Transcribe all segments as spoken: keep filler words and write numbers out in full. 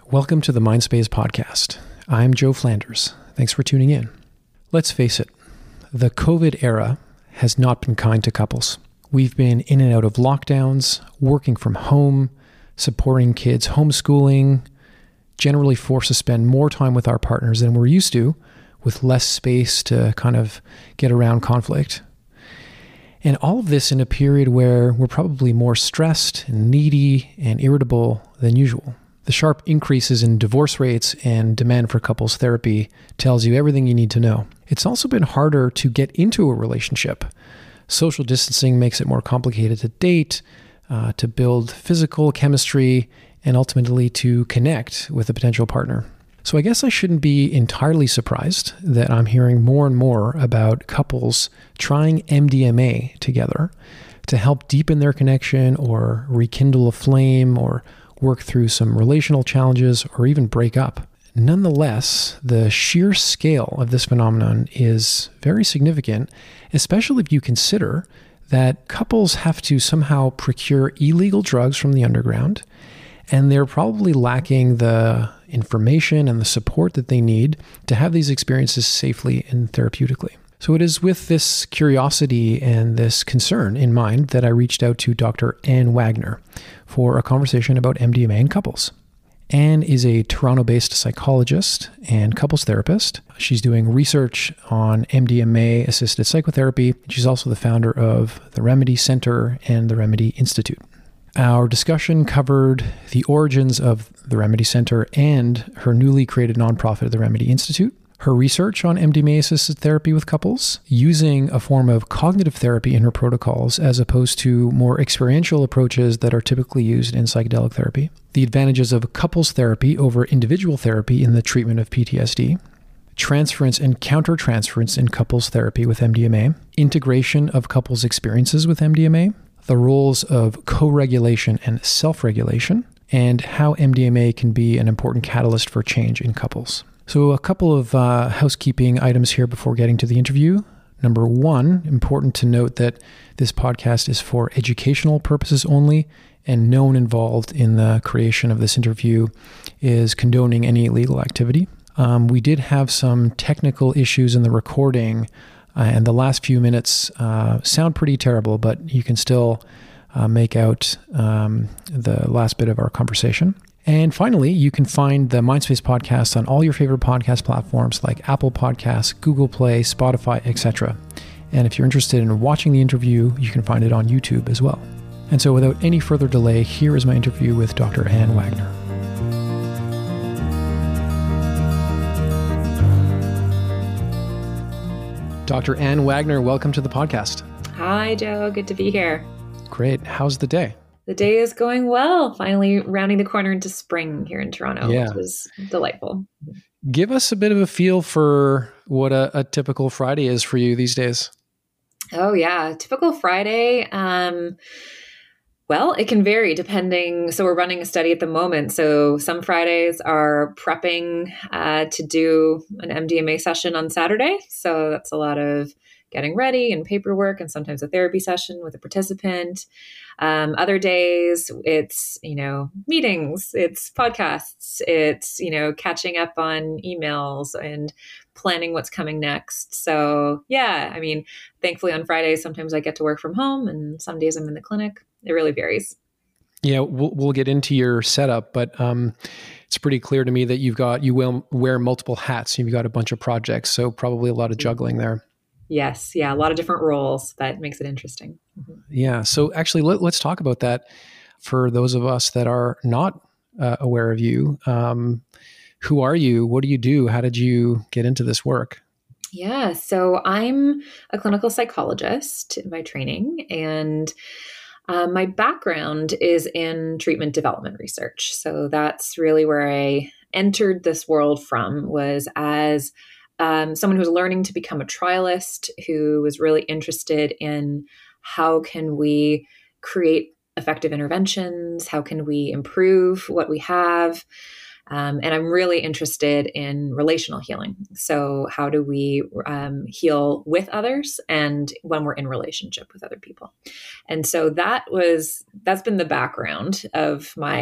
Welcome to the Mindspace podcast. I'm Joe Flanders. Thanks for tuning in. Let's face it, the COVID era has not been kind to couples. We've been in and out of lockdowns, working from home, supporting kids homeschooling, generally forced to spend more time with our partners than we're used to, with less space to kind of get around conflict. And all of this in a period where we're probably more stressed and needy and irritable than usual. The sharp increases in divorce rates and demand for couples therapy tells you everything you need to know. It's also been harder to get into a relationship. Social distancing makes it more complicated to date, uh, to build physical chemistry, and ultimately to connect with a potential partner. So I guess I shouldn't be entirely surprised that I'm hearing more and more about couples trying M D M A together to help deepen their connection or rekindle a flame or work through some relational challenges or even break up. Nonetheless, the sheer scale of this phenomenon is very significant, especially if you consider that couples have to somehow procure illegal drugs from the underground, and they're probably lacking the information and the support that they need to have these experiences safely and therapeutically. So it is with this curiosity and this concern in mind that I reached out to Doctor Anne Wagner for a conversation about M D M A in couples. Anne is a Toronto-based psychologist and couples therapist. She's doing research on M D M A-assisted psychotherapy. She's also the founder of the Remedy Center and the Remedy Institute. Our discussion covered the origins of the Remedy Center and her newly created nonprofit, the Remedy Institute, her research on M D M A-assisted therapy with couples, using a form of cognitive therapy in her protocols as opposed to more experiential approaches that are typically used in psychedelic therapy, the advantages of couples therapy over individual therapy in the treatment of P T S D, transference and countertransference in couples therapy with M D M A, integration of couples' experiences with M D M A, the roles of co-regulation and self-regulation, and how M D M A can be an important catalyst for change in couples. So a couple of uh, housekeeping items here before getting to the interview. Number one, important to note that this podcast is for educational purposes only, and no one involved in the creation of this interview is condoning any illegal activity. Um, we did have some technical issues in the recording, uh, and the last few minutes uh, sound pretty terrible, but you can still uh, make out um, the last bit of our conversation. And finally, you can find the Mindspace podcast on all your favorite podcast platforms like Apple Podcasts, Google Play, Spotify, et cetera. And if you're interested in watching the interview, you can find it on YouTube as well. And so without any further delay, here is my interview with Doctor Anne Wagner. Doctor Anne Wagner, welcome to the podcast. Hi, Joe. Good to be here. Great. How's the day? The day is going well. Finally rounding the corner into spring here in Toronto, yeah. which is delightful. Give us a bit of a feel for what a, a typical Friday is for you these days. Oh, yeah. Typical Friday. Um, well, it can vary depending. So we're running a study at the moment. So some Fridays are prepping uh, to do an M D M A session on Saturday. So that's a lot of getting ready and paperwork and sometimes a therapy session with a participant. Um, other days it's, you know, meetings, it's podcasts, it's, you know, catching up on emails and planning what's coming next. So yeah, I mean, thankfully on Fridays, sometimes I get to work from home and some days I'm in the clinic. It really varies. Yeah, we'll, we'll get into your setup, but um, it's pretty clear to me that you've got, you will wear multiple hats. You've got a bunch of projects, so probably a lot of juggling there. Yes. Yeah. A lot of different roles. That makes it interesting. Mm-hmm. Yeah. So actually, let, let's talk about that for those of us that are not uh, aware of you. Um, who are you? What do you do? How did you get into this work? Yeah. So I'm a clinical psychologist by training, and um, my background is in treatment development research. So that's really where I entered this world from, was as Um, someone who was learning to become a trialist, who was really interested in how can we create effective interventions, how can we improve what we have. Um, and I'm really interested in relational healing. So how do we um, heal with others and when we're in relationship with other people? And so that was, that's been the background of my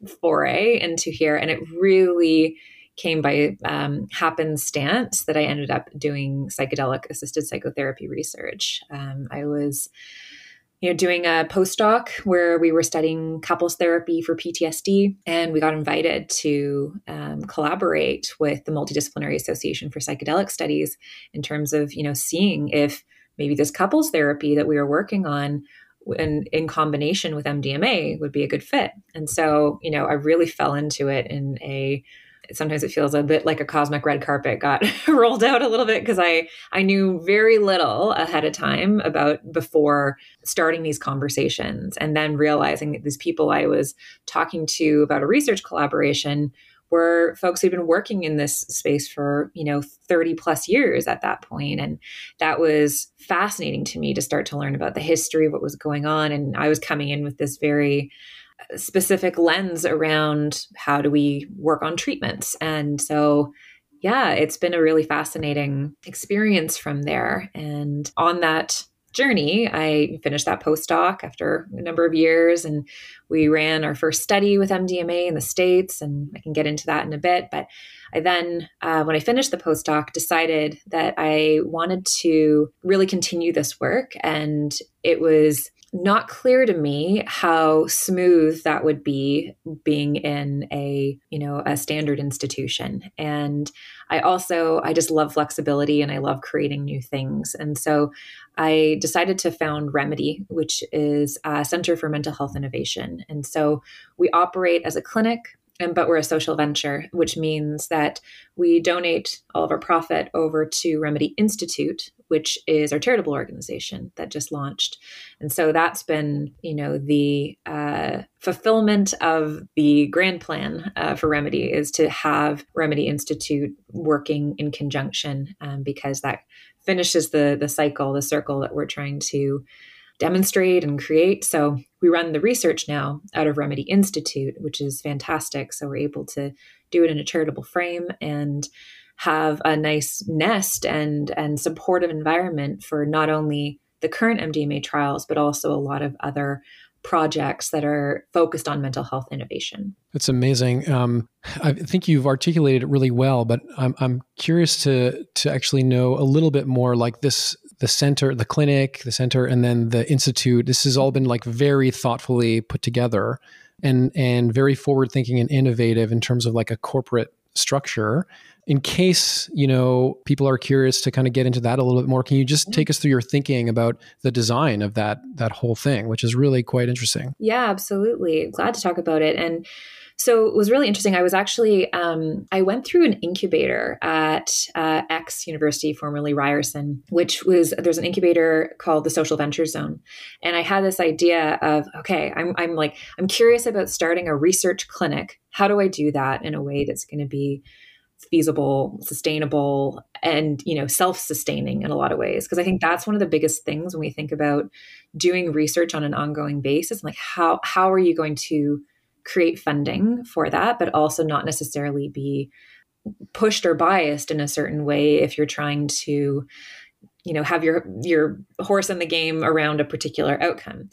foray into here. And it really came by um, happenstance that I ended up doing psychedelic assisted psychotherapy research. Um, I was you know, doing a postdoc where we were studying couples therapy for P T S D, and we got invited to um, collaborate with the Multidisciplinary Association for Psychedelic Studies in terms of, you know, seeing if maybe this couples therapy that we were working on in, in combination with M D M A would be a good fit. And so, you know, I really fell into it in a sometimes it feels a bit like a cosmic red carpet got rolled out a little bit because I, I knew very little ahead of time about before starting these conversations, and then realizing that these people I was talking to about a research collaboration were folks who'd been working in this space for, you know, thirty plus years at that point. And that was fascinating to me to start to learn about the history of what was going on. And I was coming in with this very specific lens around how do we work on treatments. And so, yeah, it's been a really fascinating experience from there. And on that journey, I finished that postdoc after a number of years, and we ran our first study with M D M A in the States, and I can get into that in a bit. But I then, uh, when I finished the postdoc, decided that I wanted to really continue this work. And it was not clear to me how smooth that would be being in a, you know, a standard institution. And I also, I just love flexibility and I love creating new things. And so I decided to found Remedy, which is a Center for Mental Health Innovation. And so we operate as a clinic, and but we're a social venture, which means that we donate all of our profit over to Remedy Institute, which is our charitable organization that just launched. And so that's been, you know, the uh, fulfillment of the grand plan uh, for Remedy is to have Remedy Institute working in conjunction, um, because that finishes the the cycle, the circle that we're trying to demonstrate and create. So we run the research now out of Remedy Institute, which is fantastic. So we're able to do it in a charitable frame and have a nice nest and, and supportive environment for not only the current M D M A trials, but also a lot of other projects that are focused on mental health innovation. That's amazing. Um, I think you've articulated it really well, but I'm I'm curious to to actually know a little bit more, like this, the center, the clinic, the center, and then the institute. This has all been like very thoughtfully put together and and very forward thinking and innovative in terms of like a corporate structure. In case, you know, people are curious to kind of get into that a little bit more, can you just take us through your thinking about the design of that that whole thing, which is really quite interesting? Yeah, absolutely. Glad to talk about it. And so it was really interesting. I was actually, um, I went through an incubator at uh, X University, formerly Ryerson, which was, there's an incubator called the Social Ventures Zone. And I had this idea of, okay, I'm, I'm like, I'm curious about starting a research clinic. How do I do that in a way that's going to be feasible, sustainable, and, you know, self-sustaining in a lot of ways? Because I think that's one of the biggest things when we think about doing research on an ongoing basis. Like, how, how are you going to create funding for that, but also not necessarily be pushed or biased in a certain way if you're trying to, you know, have your your horse in the game around a particular outcome.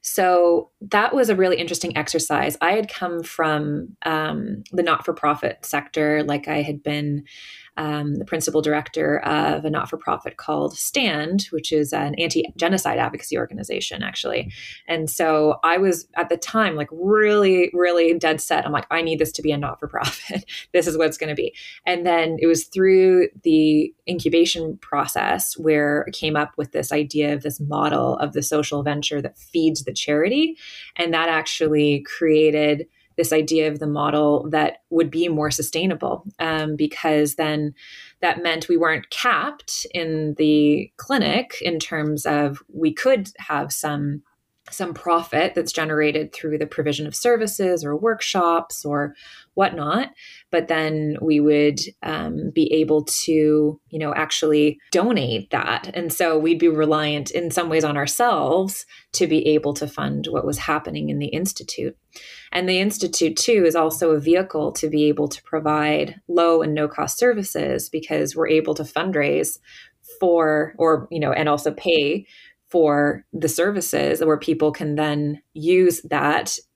So that was a really interesting exercise. I had come from um, the not-for-profit sector. Like I had been um, the principal director of a not-for-profit called STAND, which is an anti-genocide advocacy organization, actually. And so I was at the time like really, really dead set. I'm like, I need this to be a not-for-profit. This is what it's going to be. And then it was through the incubation process where I came up with this idea of this model of the social venture that feeds the charity. And that actually created this idea of the model that would be more sustainable, um, because then that meant we weren't capped in the clinic in terms of we could have some some profit that's generated through the provision of services or workshops or whatnot, but then we would um, be able to, you know, actually donate that. And so we'd be reliant in some ways on ourselves to be able to fund what was happening in the Institute. And the Institute, too, is also a vehicle to be able to provide low and no cost services because we're able to fundraise for, or, you know, and also pay for the services where people can then use that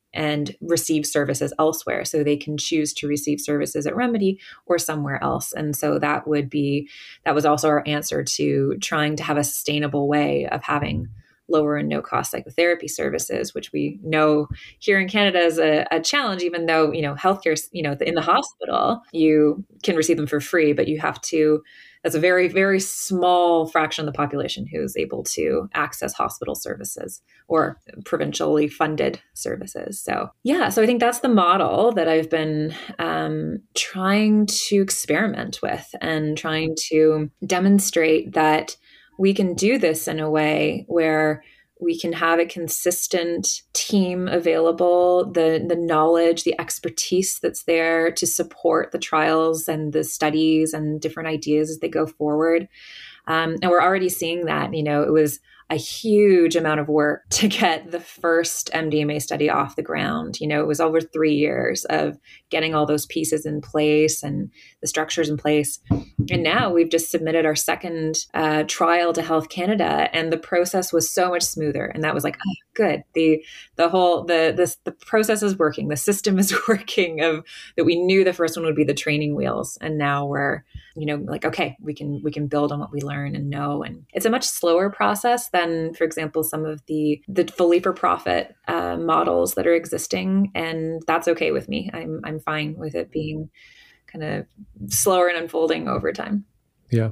and receive services elsewhere. So they can choose to receive services at Remedy or somewhere else. And so that would be, that was also our answer to trying to have a sustainable way of having lower and no cost psychotherapy services, which we know here in Canada is a, a challenge, even though, you know, healthcare, you know, in the hospital, you can receive them for free, but you have to, that's a very, very small fraction of the population who's able to access hospital services or provincially funded services. So yeah, so I think that's the model that I've been um, trying to experiment with and trying to demonstrate that we can do this in a way where we can have a consistent team available, the, the knowledge, the expertise that's there to support the trials and the studies and different ideas as they go forward. Um, and we're already seeing that. You know, it was a huge amount of work to get the first M D M A study off the ground. You know, it was over three years of getting all those pieces in place and the structures in place. And now we've just submitted our second uh, trial to Health Canada, and the process was so much smoother. And that was like, oh, good. The the whole the the the process is working. The system is working. Of that, we knew the first one would be the training wheels, and now we're, you know, like, okay, we can we can build on what we learn and know. And it's a much slower process than, for example, some of the the fully for profit uh, models that are existing, and that's okay with me. I'm I'm fine with it being kind of slower and unfolding over time. Yeah.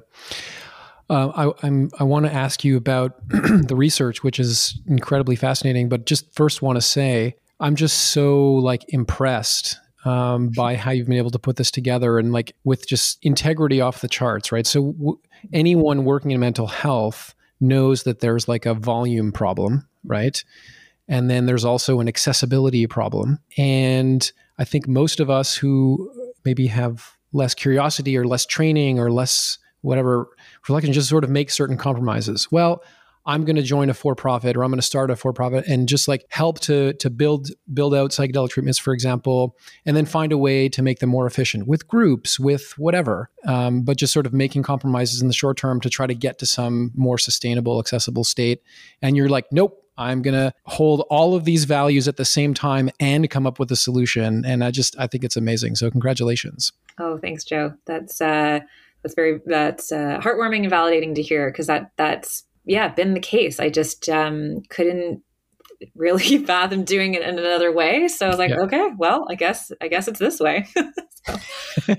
Uh, I, I'm, I want to ask you about the research, which is incredibly fascinating, but just first want to say, I'm just so like impressed um, by how you've been able to put this together and like with just integrity off the charts, right? So w- anyone working in mental health knows that there's like a volume problem, right? And then there's also an accessibility problem. And I think most of us who maybe have less curiosity or less training or less whatever reflection just sort of make certain compromises. Well, I'm going to join a for-profit or I'm going to start a for-profit and just like help to to build build out psychedelic treatments, for example, and then find a way to make them more efficient with groups, with whatever, um, but just sort of making compromises in the short term to try to get to some more sustainable, accessible state. And you're like, nope, I'm going to hold all of these values at the same time and come up with a solution. And I just, I think it's amazing. So congratulations. Oh, thanks, Joe. That's, uh, that's very, that's uh, heartwarming and validating to hear, because that, that's, yeah, been the case. I just um, couldn't really fathom doing it in another way. So I was like, yeah. okay, well, I guess, I guess it's this way. so,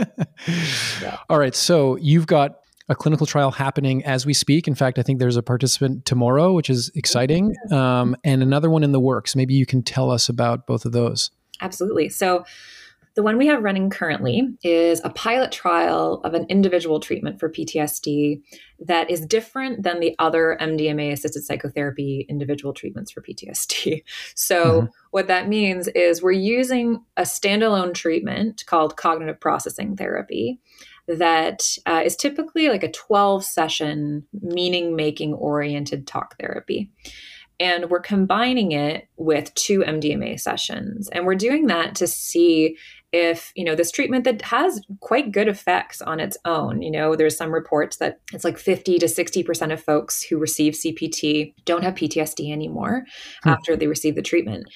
yeah. All right. So you've got a clinical trial happening as we speak. In fact, I think there's a participant tomorrow, which is exciting, um, and another one in the works. Maybe you can tell us about both of those. Absolutely. So the one we have running currently is a pilot trial of an individual treatment for P T S D that is different than the other M D M A-assisted psychotherapy individual treatments for P T S D. So mm-hmm. what that means is we're using a standalone treatment called cognitive processing therapy that uh, is typically like a twelve session meaning-making oriented talk therapy. And we're combining it with two M D M A sessions. And we're doing that to see if, you know, this treatment that has quite good effects on its own. You know, there's some reports that it's like fifty to sixty percent of folks who receive C P T don't have P T S D anymore hmm. after they receive the treatment.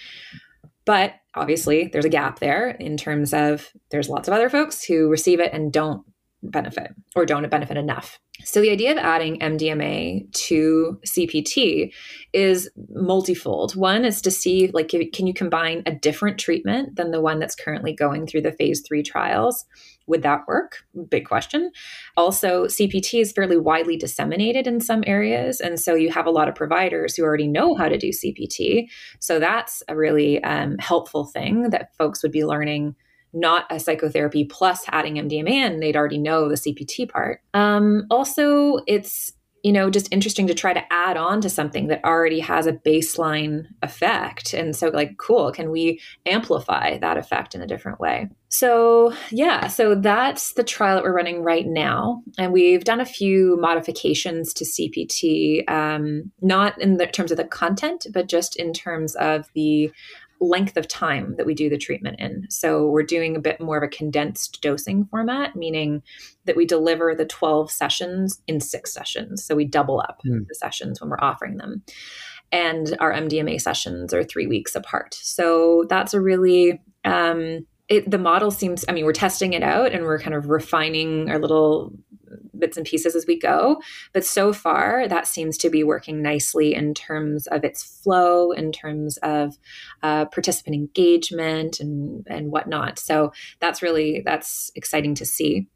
But obviously there's a gap there in terms of there's lots of other folks who receive it and don't benefit or don't benefit enough. So the idea of adding M D M A to C P T is multifold. One is to see, like, can you combine a different treatment than the one that's currently going through the phase three trials? Would that work? Big question. Also, C P T is fairly widely disseminated in some areas. And so you have a lot of providers who already know how to do C P T. So that's a really um, helpful thing that folks would be learning, not a psychotherapy plus adding M D M A in, they'd already know the C P T part. Um, also, it's, you know, just interesting to try to add on to something that already has a baseline effect. And so like, cool, can we amplify that effect in a different way? So yeah, so that's the trial that we're running right now. And we've done a few modifications to C P T, um, not in the terms of the content, but just in terms of the length of time that we do the treatment in. So we're doing a bit more of a condensed dosing format, meaning that we deliver the twelve sessions in six sessions. So we double up mm. the sessions when we're offering them. and our M D M A sessions are three weeks apart. So that's a really, um, it, the model seems, I mean, we're testing it out and we're kind of refining our little bits and pieces as we go. But so far, that seems to be working nicely in terms of its flow, in terms of uh, participant engagement and, and whatnot. So that's really, that's exciting to see.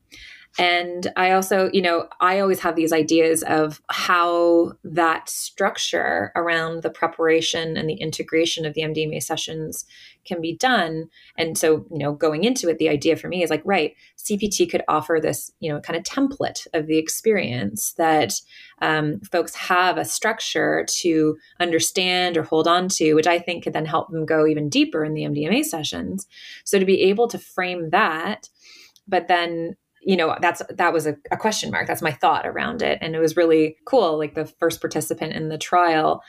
And I also, you know, I always have these ideas of how that structure around the preparation and the integration of the M D M A sessions can be done. And so, you know, going into it, the idea for me is like, right, C P T could offer this, you know, kind of template of the experience that um, folks have a structure to understand or hold on to, which I think could then help them go even deeper in the M D M A sessions. So to be able to frame that, but then you know, that's, that was a, a question mark. That's my thought around it. And it was really cool. Like the first participant in the trial,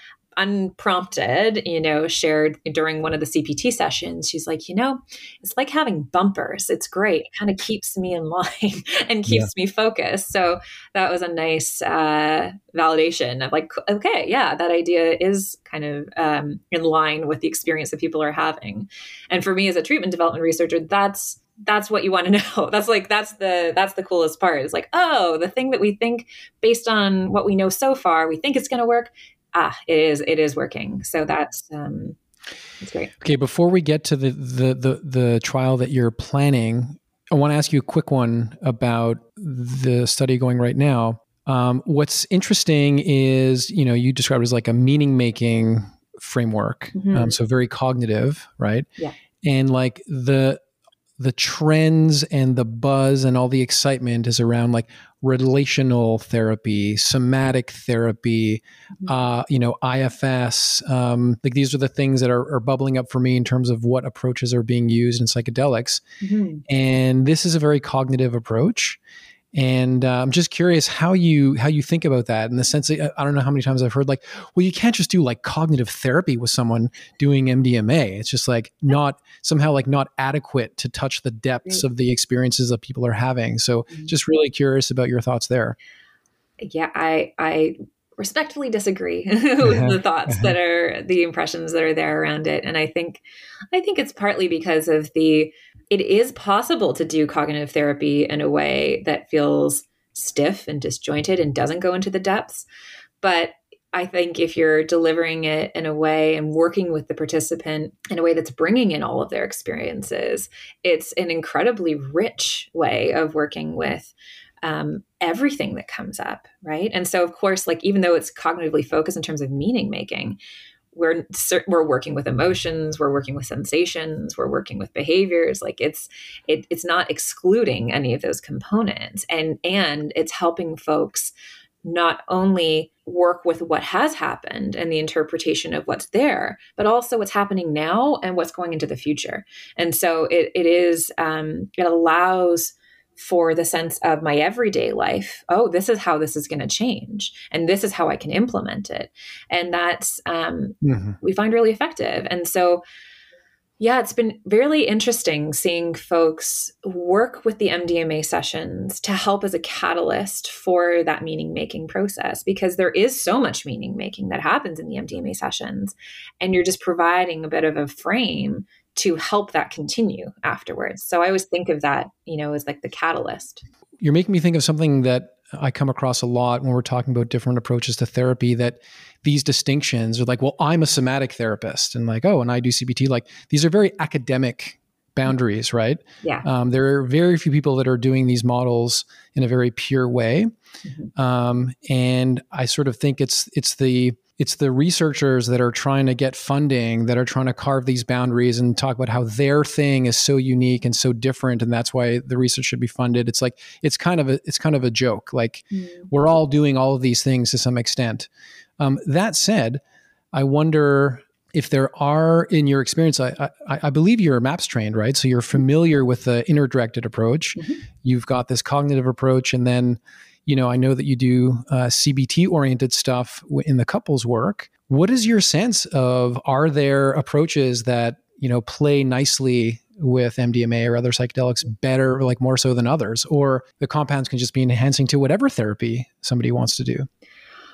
unprompted, you know, shared during one of the C P T sessions. She's like, you know, it's like having bumpers. It's great. It kind of keeps me in line and keeps yeah. me focused. So that was a nice uh, validation of like, okay, yeah, that idea is kind of um, in line with the experience that people are having. And for me as a treatment development researcher, that's that's what you want to know. That's like, that's the, that's the coolest part. It's like, oh, the thing that we think based on what we know so far, we think it's going to work. Ah, it is, it is working. So that's, um, that's great. Okay. Before we get to the, the, the, the trial that you're planning, I want to ask you a quick one about the study going right now. Um, what's interesting is, you know, you described it as like a meaning making framework. Mm-hmm. Um, so very cognitive, right? Yeah. And like the, the trends and the buzz and all the excitement is around like relational therapy, somatic therapy, mm-hmm. uh, you know, I F S. Um, like these are the things that are, are bubbling up for me in terms of what approaches are being used in psychedelics. Mm-hmm. And this is a very cognitive approach. And uh, I'm just curious how you how you think about that in the sense that I don't know how many times I've heard like, well, you can't just do like cognitive therapy with someone doing M D M A. It's just like not somehow like not adequate to touch the depths of the experiences that people are having. So just really curious about your thoughts there. Yeah, I I respectfully disagree with the thoughts that are the impressions that are there around it. And I think I think it's partly because of the it is possible to do cognitive therapy in a way that feels stiff and disjointed and doesn't go into the depths. But I think if you're delivering it in a way and working with the participant in a way that's bringing in all of their experiences, it's an incredibly rich way of working with um, everything that comes up, right? And so, of course, like even though it's cognitively focused in terms of meaning making, we're we're working with emotions, we're working with sensations, we're working with behaviors. Like it's it, it's not excluding any of those components, and and it's helping folks not only work with what has happened and the interpretation of what's there, but also what's happening now and what's going into the future. And so it it is um, it allows for the sense of my everyday life. Oh, this is how this is going to change. And this is how I can implement it. And that's, um, mm-hmm. we find really effective. And so, yeah, it's been really interesting seeing folks work with the M D M A sessions to help as a catalyst for that meaning making process, because there is so much meaning making that happens in the M D M A sessions. And you're just providing a bit of a frame to help that continue afterwards. So I always think of that, you know, as like the catalyst. You're making me think of something that I come across a lot when we're talking about different approaches to therapy, that these distinctions are like, well, I'm a somatic therapist and like, oh, and I do C B T. Like these are very academic boundaries, right? Yeah. Um, there are very few people that are doing these models in a very pure way. Mm-hmm. Um, and I sort of think it's, it's the, It's the researchers that are trying to get funding, that are trying to carve these boundaries and talk about how their thing is so unique and so different, and that's why the research should be funded. It's like it's kind of a it's kind of a joke. Like mm. we're all doing all of these things to some extent. Um, that said, I wonder if there are, in your experience, I, I, I believe you're MAPS trained, right? So you're familiar with the inner-directed approach. Mm-hmm. You've got this cognitive approach, and then you know, I know that you do uh, C B T-oriented stuff in the couples work. What is your sense of, are there approaches that, you know, play nicely with M D M A or other psychedelics better, like more so than others? Or the compounds can just be enhancing to whatever therapy somebody wants to do?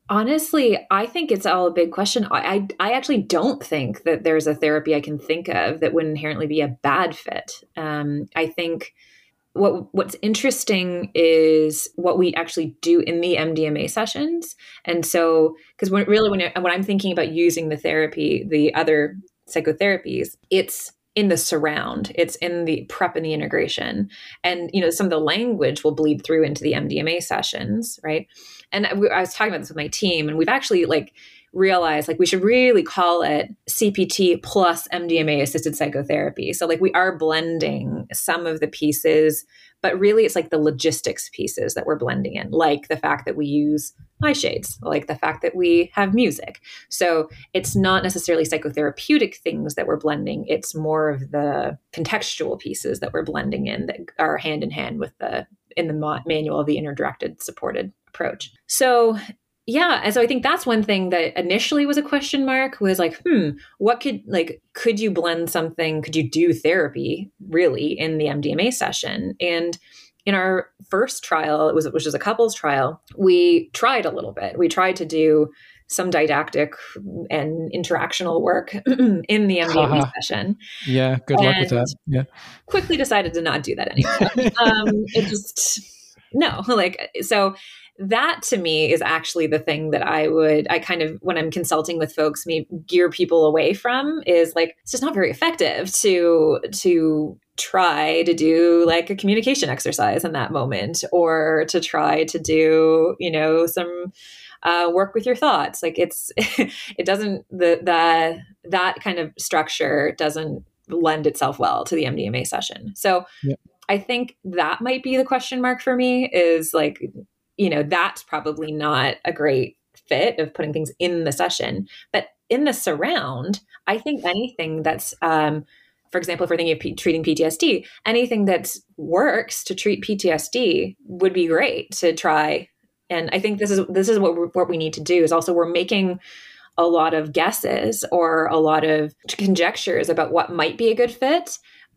Honestly, I think it's all a big question. I, I, I actually don't think that there's a therapy I can think of that would inherently be a bad fit. Um, I think what what's interesting is what we actually do in the M D M A sessions. And so, because when really when, when I'm thinking about using the therapy, the other psychotherapies, it's in the surround, it's in the prep and the integration. And, you know, some of the language will bleed through into the M D M A sessions, right? And I, I was talking about this with my team, and we've actually like realized like we should really call it C P T plus M D M A assisted psychotherapy. So like we are blending some of the pieces, but really it's like the logistics pieces that we're blending in, like the fact that we use eye shades, like the fact that we have music. So it's not necessarily psychotherapeutic things that we're blending. It's more of the contextual pieces that we're blending in that are hand in hand with the, in the manual of the interdirected supported approach. So yeah. And so I think that's one thing that initially was a question mark, was like, hmm, what could, like, could you blend something? Could you do therapy really in the M D M A session? And in our first trial, it was, which was a couples trial, we tried a little bit. We tried to do some didactic and interactional work in the M D M A session. Yeah. Good luck with that. Yeah. Quickly decided to not do that anymore. um, it just, no, like, so that to me is actually the thing that I would, I kind of, when I'm consulting with folks, me gear people away from, is like, it's just not very effective to, to try to do like a communication exercise in that moment, or to try to do, you know, some uh, work with your thoughts. Like it's, it doesn't, the, the, that kind of structure doesn't lend itself well to the M D M A session. So yeah. I think that might be the question mark for me, is like, you know, that's probably not a great fit of putting things in the session. But in the surround, I think anything that's, um, for example, if we're thinking of P- treating P T S D, anything that works to treat P T S D would be great to try. And I think this is this is what we're, what we need to do, is also we're making a lot of guesses or a lot of conjectures about what might be a good fit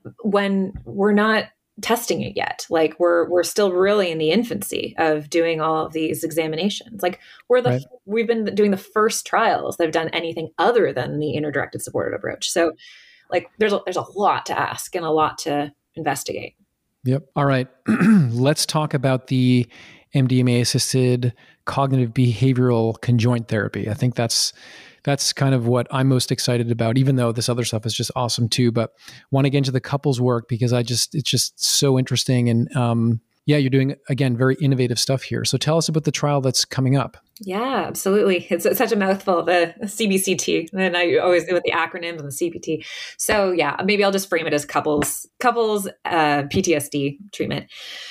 when we're not testing it yet. Like we're we're still really in the infancy of doing all of these examinations. Like we're the right. we've been doing the first trials that have done anything other than the interdirected supported approach. So like there's a, there's a lot to ask and a lot to investigate. Yep. All right. Let's talk about the M D M A assisted cognitive behavioral conjoint therapy. I think that's That's kind of what I'm most excited about, even though this other stuff is just awesome too. But want to get into the couples work because I just, it's just so interesting. And um, yeah, you're doing, again, very innovative stuff here. So tell us about the trial that's coming up. Yeah, absolutely. It's, it's such a mouthful, the C B C T. And I always do with the acronyms and the C P T. So yeah, maybe I'll just frame it as couples, couples uh, P T S D treatment.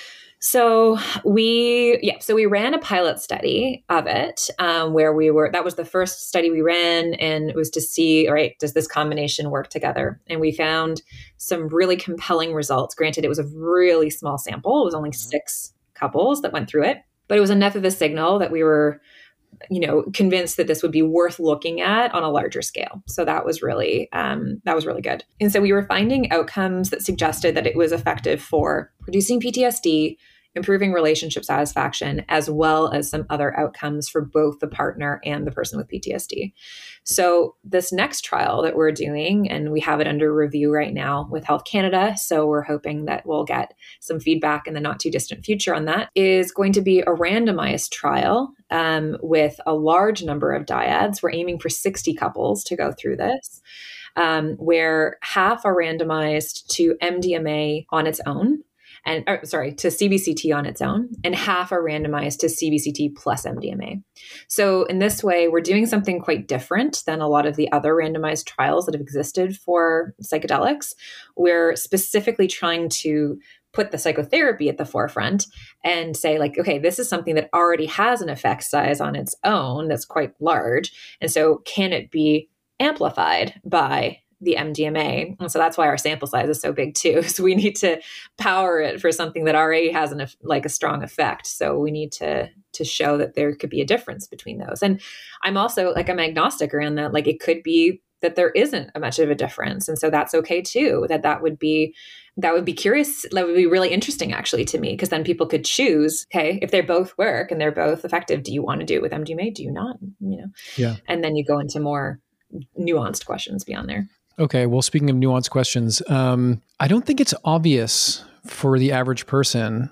So we, yeah, so we ran a pilot study of it um, where we were, that was the first study we ran, and it was to see, all right, does this combination work together? And we found some really compelling results. Granted, it was a really small sample. It was only six couples that went through it, but it was enough of a signal that we were, you know, convinced that this would be worth looking at on a larger scale. So that was really, um, that was really good. And so we were finding outcomes that suggested that it was effective for reducing P T S D, improving relationship satisfaction, as well as some other outcomes for both the partner and the person with P T S D. So this next trial that we're doing, and we have it under review right now with Health Canada, so we're hoping that we'll get some feedback in the not too distant future on that, is going to be a randomized trial um, with a large number of dyads. We're aiming for sixty couples to go through this, um, where half are randomized to M D M A on its own, and or, sorry, to C B C T on its own, and half are randomized to C B C T plus M D M A. So in this way, we're doing something quite different than a lot of the other randomized trials that have existed for psychedelics. We're specifically trying to put the psychotherapy at the forefront and say like, okay, this is something that already has an effect size on its own that's quite large. And so can it be amplified by the M D M A? And so that's why our sample size is so big too. So we need to power it for something that already has an like a strong effect. So we need to to show that there could be a difference between those. And I'm also like I'm agnostic around that. Like it could be that there isn't a much of a difference, and so that's okay too. That that would be that would be curious. That would be really interesting actually to me, because then people could choose, okay, if they both work and they're both effective, do you want to do it with M D M A? Do you not? You know? Yeah. And then you go into more nuanced questions beyond there. Okay. Well, speaking of nuanced questions, um, I don't think it's obvious for the average person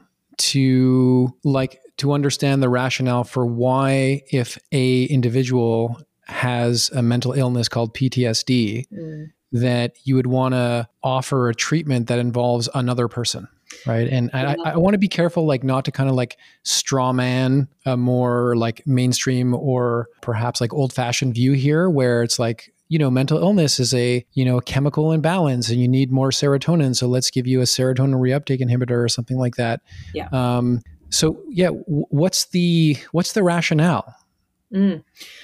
to like to understand the rationale for why, if a individual has a mental illness called P T S D, mm. that you would want to offer a treatment that involves another person. Right. And yeah. I, I want to be careful, like not to kind of like straw man a more like mainstream or perhaps like old fashioned view here, where it's like, you know, mental illness is a, you know, chemical imbalance and you need more serotonin. So let's give you a serotonin reuptake inhibitor or something like that. Yeah. Um, so yeah, w- what's the, what's the rationale? Mm.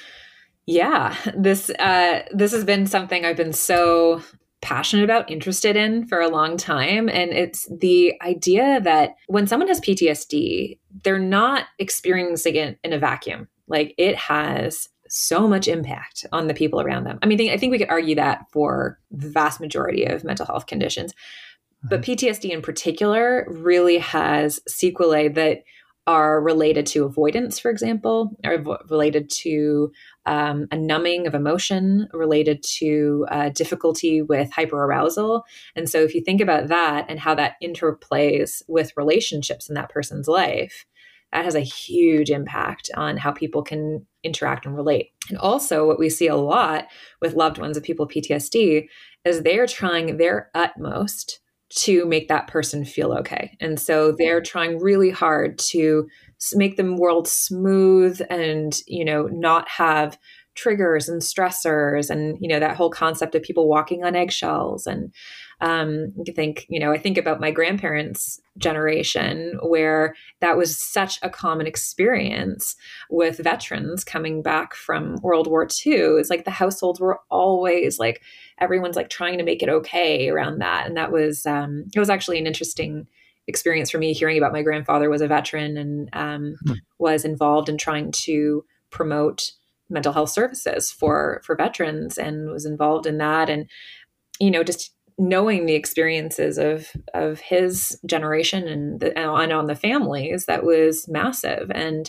Yeah, this uh, this has been something I've been so passionate about, interested in for a long time. And it's the idea that when someone has P T S D, they're not experiencing it in a vacuum. Like it has so much impact on the people around them. I mean, I think we could argue that for the vast majority of mental health conditions. Mm-hmm. But P T S D in particular really has sequelae that are related to avoidance, for example, or related to um, a numbing of emotion, related to uh, difficulty with hyperarousal. And so if you think about that and how that interplays with relationships in that person's life, that has a huge impact on how people can interact and relate. And also what we see a lot with loved ones of people with P T S D is they're trying their utmost to make that person feel okay. And so they're trying really hard to make the world smooth and, you know, not have triggers and stressors and, you know, that whole concept of people walking on eggshells. And um, you think, you know, I think about my grandparents' generation where that was such a common experience with veterans coming back from World War Two. It's like the households were always like, everyone's like trying to make it okay around that. And that was, um, it was actually an interesting experience for me hearing about my grandfather was a veteran and um, hmm. was involved in trying to promote mental health services for, for veterans and was involved in that. And, you know, just knowing the experiences of, of his generation and, the, and on the families, that was massive. And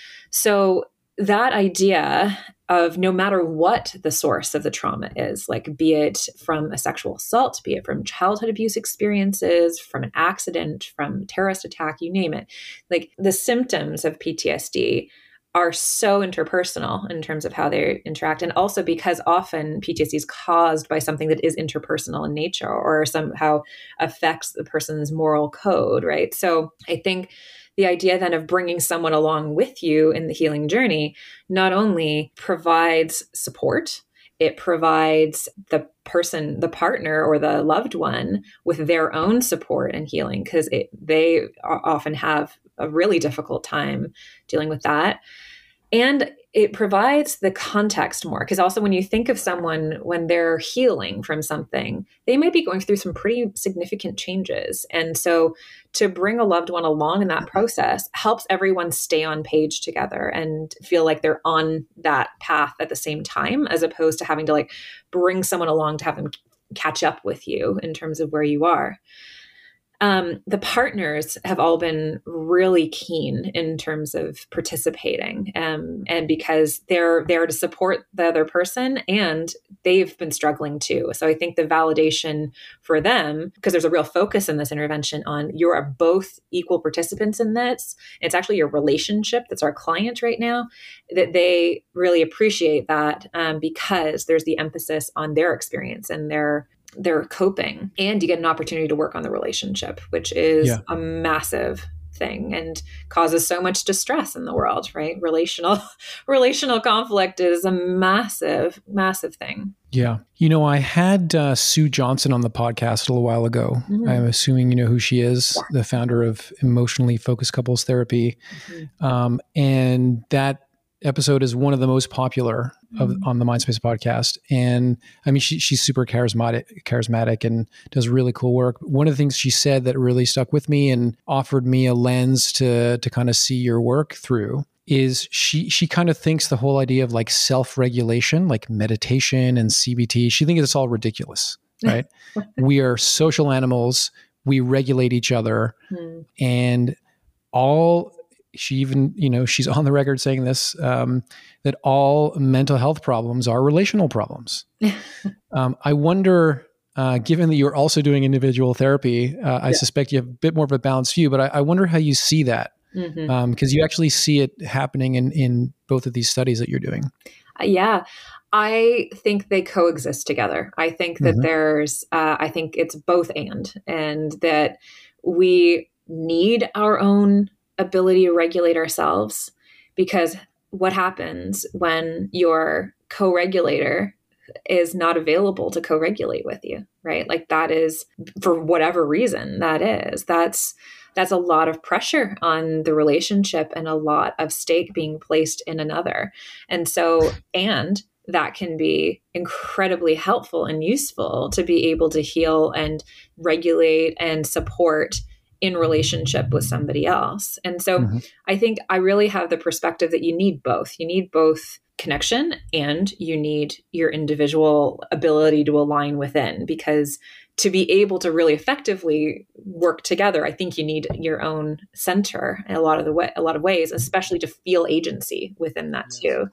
so that idea of no matter what the source of the trauma is, like be it from a sexual assault, be it from childhood abuse experiences, from an accident, from a terrorist attack, you name it, like the symptoms of P T S D are so interpersonal in terms of how they interact. And also because often P T S D is caused by something that is interpersonal in nature or somehow affects the person's moral code, right? So I think the idea then of bringing someone along with you in the healing journey not only provides support, it provides the person, the partner or the loved one with their own support and healing because they often have a really difficult time dealing with that. And it provides the context more because also when you think of someone when they're healing from something, they might be going through some pretty significant changes. And so to bring a loved one along in that process helps everyone stay on page together and feel like they're on that path at the same time, as opposed to having to like bring someone along to have them catch up with you in terms of where you are. Um, the partners have all been really keen in terms of participating, um, and because they're there to support the other person and they've been struggling too. So I think the validation for them, because there's a real focus in this intervention on you are both equal participants in this. It's actually your relationship that's our client right now, that they really appreciate that um, because there's the emphasis on their experience and their they're coping, and you get an opportunity to work on the relationship, which is yeah. a massive thing and causes so much distress in the world, right? Relational, relational conflict is a massive, massive thing. Yeah. You know, I had uh, Sue Johnson on the podcast a little while ago. Mm-hmm. I'm assuming you know who she is, yeah. the founder of Emotionally Focused Couples Therapy. Mm-hmm. Um, and that episode is one of the most popular of, mm-hmm. on the Mindspace podcast. And I mean, she, she's super charismatic, charismatic and does really cool work. One of the things she said that really stuck with me and offered me a lens to, to kind of see your work through is she, she kind of thinks the whole idea of like self-regulation, like meditation and C B T, she thinks it's all ridiculous, right? We are social animals. we regulate each other. Mm. And all, she even, you know, she's on the record saying this, um, that all mental health problems are relational problems. um, I wonder, uh, given that you're also doing individual therapy, uh, I yeah. suspect you have a bit more of a balanced view, but I, I wonder how you see that. Mm-hmm. Um, because you actually see it happening in, in both of these studies that you're doing. Uh, yeah. I think they coexist together. I think that mm-hmm. there's, uh, I think it's both and, and that we need our own ability to regulate ourselves, because what happens when your co-regulator is not available to co-regulate with you, right? Like that is, for whatever reason that is, that's, that's a lot of pressure on the relationship and a lot of stake being placed in another. And so, and that can be incredibly helpful and useful to be able to heal and regulate and support in relationship with somebody else. And so mm-hmm. I think I really have the perspective that you need both. You need both connection and you need your individual ability to align within, because to be able to really effectively work together, I think you need your own center in a lot of the way, a lot of ways, especially to feel agency within that yes. too.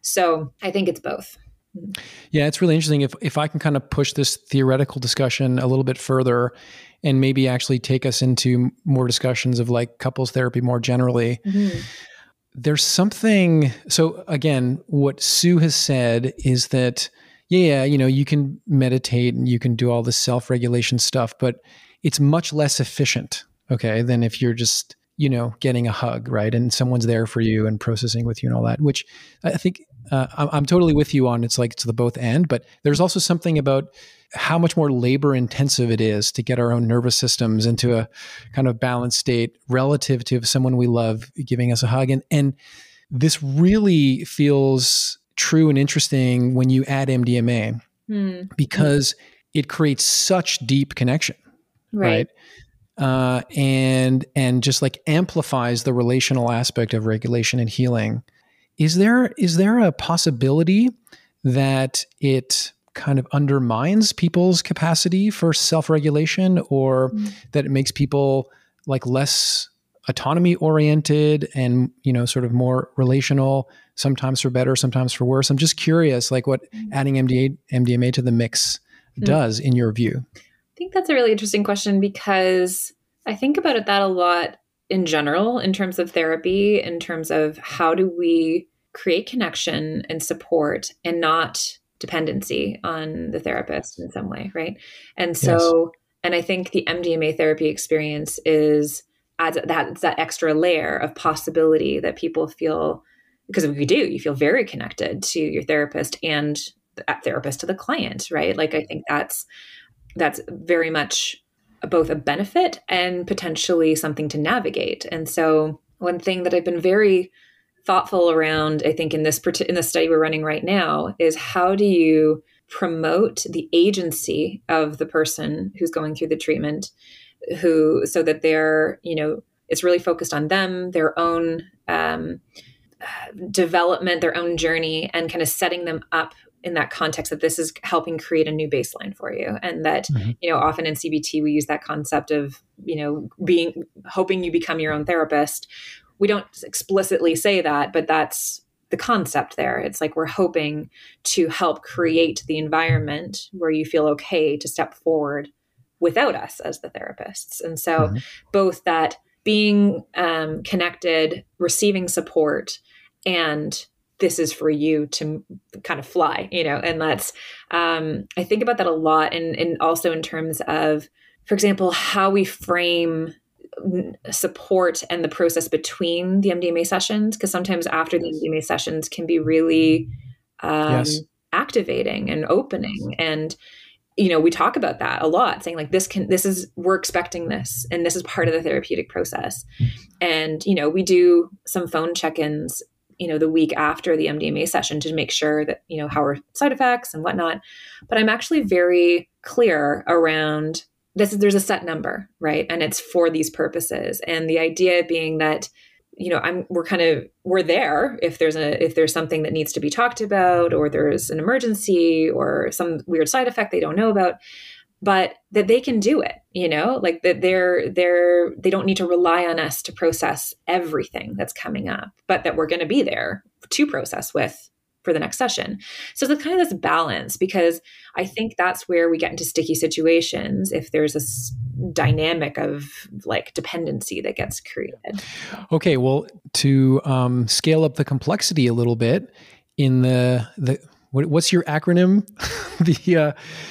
So I think it's both. Yeah, it's really interesting. If if I can kind of push this theoretical discussion a little bit further and maybe actually take us into more discussions of like couples therapy more generally, mm-hmm. there's something. So again, what Sue has said is that, yeah, you know, you can meditate and you can do all this self-regulation stuff, but it's much less efficient, okay, than if you're just, you know, getting a hug, right? And someone's there for you and processing with you and all that, which I think uh, I'm, I'm totally with you on. It's like it's the both and, but there's also something about how much more labor intensive it is to get our own nervous systems into a kind of balanced state relative to someone we love giving us a hug. And, and this really feels true and interesting when you add M D M A mm. because mm. it creates such deep connection, right? right? Uh, and and just like amplifies the relational aspect of regulation and healing. Is there is there a possibility that it kind of undermines people's capacity for self-regulation, or mm. that it makes people like less autonomy oriented and, you know, sort of more relational, sometimes for better, sometimes for worse? I'm just curious, like what adding M D M A to the mix does in your view. I think that's a really interesting question, because I think about it that a lot in general, in terms of therapy, in terms of how do we create connection and support and not dependency on the therapist in some way, right? And so, yes. and I think the M D M A therapy experience is adds that, that extra layer of possibility that people feel, because if you do, you feel very connected to your therapist and that therapist to the client, right? Like, I think that's, that's very much both a benefit and potentially something to navigate. And so one thing that I've been very thoughtful around, I think in this, in the study we're running right now, is how do you promote the agency of the person who's going through the treatment, who, so that they're, you know, it's really focused on them, their own um, development, their own journey, and kind of setting them up in that context that this is helping create a new baseline for you. And that, mm-hmm. you know, often in C B T, we use that concept of, you know, being, hoping you become your own therapist. We don't explicitly say that, but that's the concept there. It's like, we're hoping to help create the environment where you feel okay to step forward without us as the therapists. And so mm-hmm. both that being um, connected, receiving support, and this is for you to kind of fly, you know, and that's, um, I think about that a lot. And, and also in terms of, for example, how we frame support and the process between the M D M A sessions, because sometimes after the M D M A sessions can be really um, yes. activating and opening. And, you know, we talk about that a lot, saying like, this can, this is, we're expecting this, and this is part of the therapeutic process. And, you know, we do some phone check-ins, you know, the week after the M D M A session to make sure that, you know, how are side effects and whatnot. But I'm actually very clear around this. There's a set number, right? And it's for these purposes. And the idea being that, you know, I'm, we're kind of, we're there if there's a, if there's something that needs to be talked about, or there's an emergency or some weird side effect they don't know about. but that they can do it, you know, like that they're, they're, they don't need to rely on us to process everything that's coming up, but that we're going to be there to process with for the next session. So it's kind of this balance, because I think that's where we get into sticky situations if there's this dynamic of like dependency that gets created. Okay, well, to um, scale up the complexity a little bit, in the the what, what's your acronym? the uh,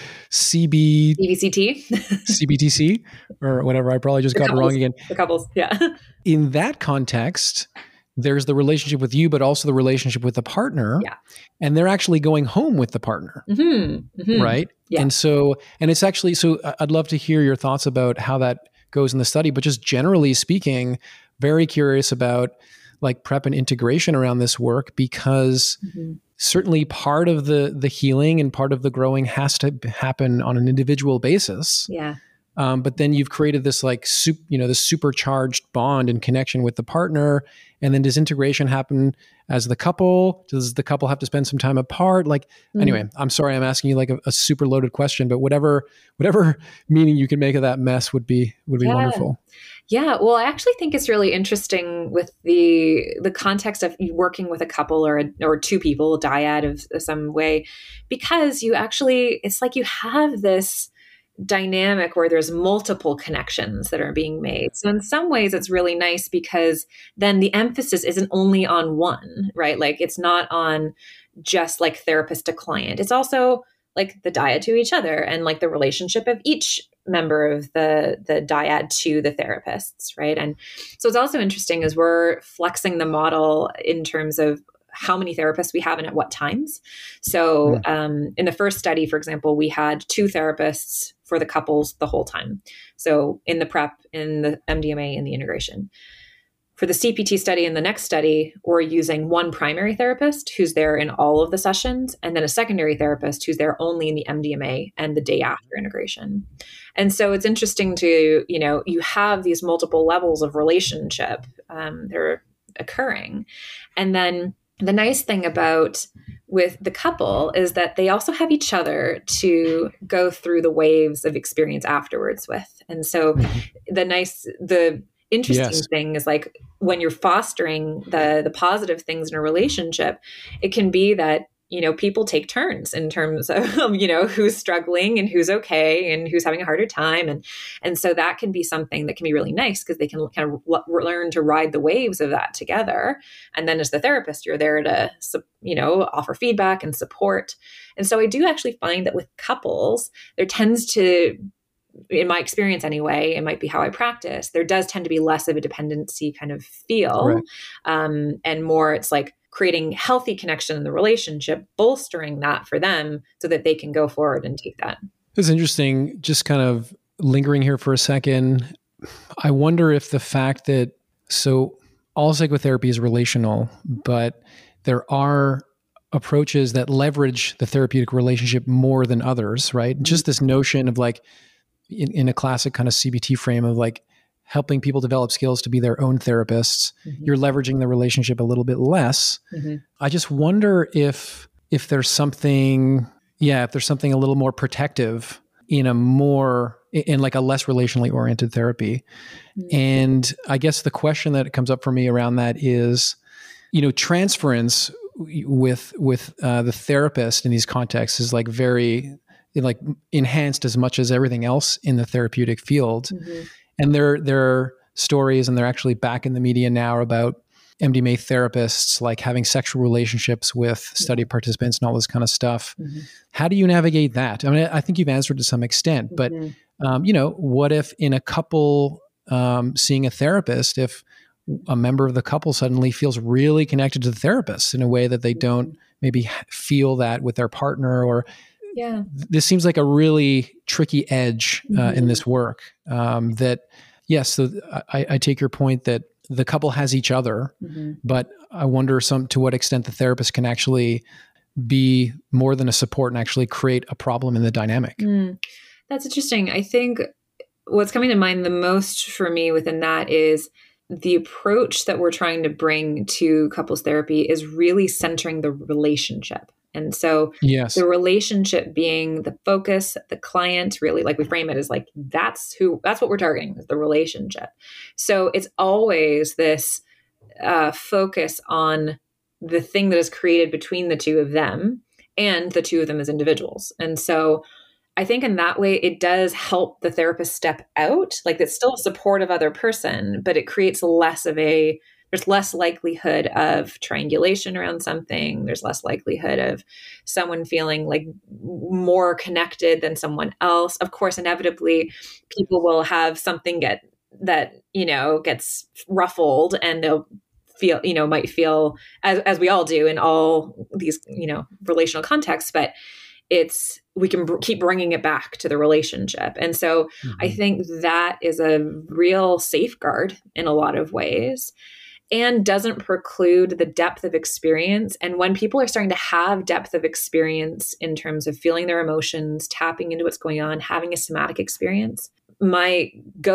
C B C B C T, C B T C, or whatever. I probably just the got couples, it wrong again. The couples, yeah. In that context, there's the relationship with you, but also the relationship with the partner. Yeah. And they're actually going home with the partner. Mm-hmm. Mm-hmm. Right. Yeah. And so, and it's actually, so I'd love to hear your thoughts about how that goes in the study, but just generally speaking, very curious about like prep and integration around this work, because mm-hmm. certainly part of the, the healing and part of the growing has to happen on an individual basis. Yeah. Um, but then you've created this like, sup, you know, this supercharged bond and connection with the partner. And then does integration happen as the couple? Does the couple have to spend some time apart? Like, mm. anyway, I'm sorry, I'm asking you like a, a super loaded question, but whatever, whatever meaning you can make of that mess would be, would be yeah. wonderful. Yeah. Well, I actually think it's really interesting with the, the context of working with a couple or, a, or two people, a dyad of, of some way, because you actually, it's like you have this dynamic where there's multiple connections that are being made. So in some ways it's really nice, because then the emphasis isn't only on one, right? Like it's not on just like therapist to client. It's also like the dyad to each other, and like the relationship of each member of the, the dyad to the therapists, right? And so it's also interesting as we're flexing the model in terms of how many therapists we have and at what times. So mm. um, in the first study, for example, we had two therapists for the couples the whole time. So in the prep, in the M D M A, in the integration. For the C P T study and the next study, we're using one primary therapist who's there in all of the sessions, and then a secondary therapist who's there only in the M D M A and the day after integration. And so it's interesting to, you know, you have these multiple levels of relationship um, that are occurring. And then the nice thing about with the couple is that they also have each other to go through the waves of experience afterwards with. And so mm-hmm. the nice, the interesting yes. thing is like when you're fostering the the positive things in a relationship, it can be that, you know, people take turns in terms of, you know, who's struggling and who's okay and who's having a harder time. And, and so that can be something that can be really nice, because they can kind of l- learn to ride the waves of that together. And then as the therapist, you're there to, you know, offer feedback and support. And so I do actually find that with couples, there tends to, in my experience anyway, it might be how I practice, there does tend to be less of a dependency kind of feel. Right. Um, and more, it's like creating healthy connection in the relationship, bolstering that for them so that they can go forward and take that. It's interesting, just kind of lingering here for a second. I wonder if the fact that, so all psychotherapy is relational, but there are approaches that leverage the therapeutic relationship more than others, right? Mm-hmm. Just this notion of like, in, in a classic kind of C B T frame of like helping people develop skills to be their own therapists, mm-hmm. you're leveraging the relationship a little bit less. Mm-hmm. I just wonder if if there's something, yeah, if there's something a little more protective in a more, in like a less relationally oriented therapy. Mm-hmm. And I guess the question that comes up for me around that is, you know, transference with with uh, the therapist in these contexts is like very like enhanced as much as everything else in the therapeutic field. Mm-hmm. And there, there are stories, and they're actually back in the media now, about M D M A therapists like having sexual relationships with study yeah. participants and all this kind of stuff. Mm-hmm. How do you navigate that? I mean, I think you've answered to some extent, but mm-hmm. um, you know, what if in a couple um, seeing a therapist, if a member of the couple suddenly feels really connected to the therapist in a way that they mm-hmm. don't maybe feel that with their partner, or yeah. this seems like a really tricky edge uh, mm-hmm. in this work. Um, that, yes, so I, I take your point that the couple has each other, mm-hmm. but I wonder some to what extent the therapist can actually be more than a support and actually create a problem in the dynamic. Mm. That's interesting. I think what's coming to mind the most for me within that is the approach that we're trying to bring to couples therapy is really centering the relationship And so Yes. the relationship being the focus, the client, really, like we frame it as like, that's who, that's what we're targeting, is the relationship. So it's always this uh, focus on the thing that is created between the two of them and the two of them as individuals. And so I think in that way, it does help the therapist step out. Like it's still a supportive other person, but it creates less of a, there's less likelihood of triangulation around something. There's less likelihood of someone feeling like more connected than someone else. Of course, inevitably, people will have something get that, you know, gets ruffled, and they'll feel, you know, might feel as, as we all do in all these, you know, relational contexts, but it's, we can br- keep bringing it back to the relationship. And so mm-hmm. I think that is a real safeguard in a lot of ways, and doesn't preclude the depth of experience. And when people are starting to have depth of experience in terms of feeling their emotions, tapping into what's going on, having a somatic experience, my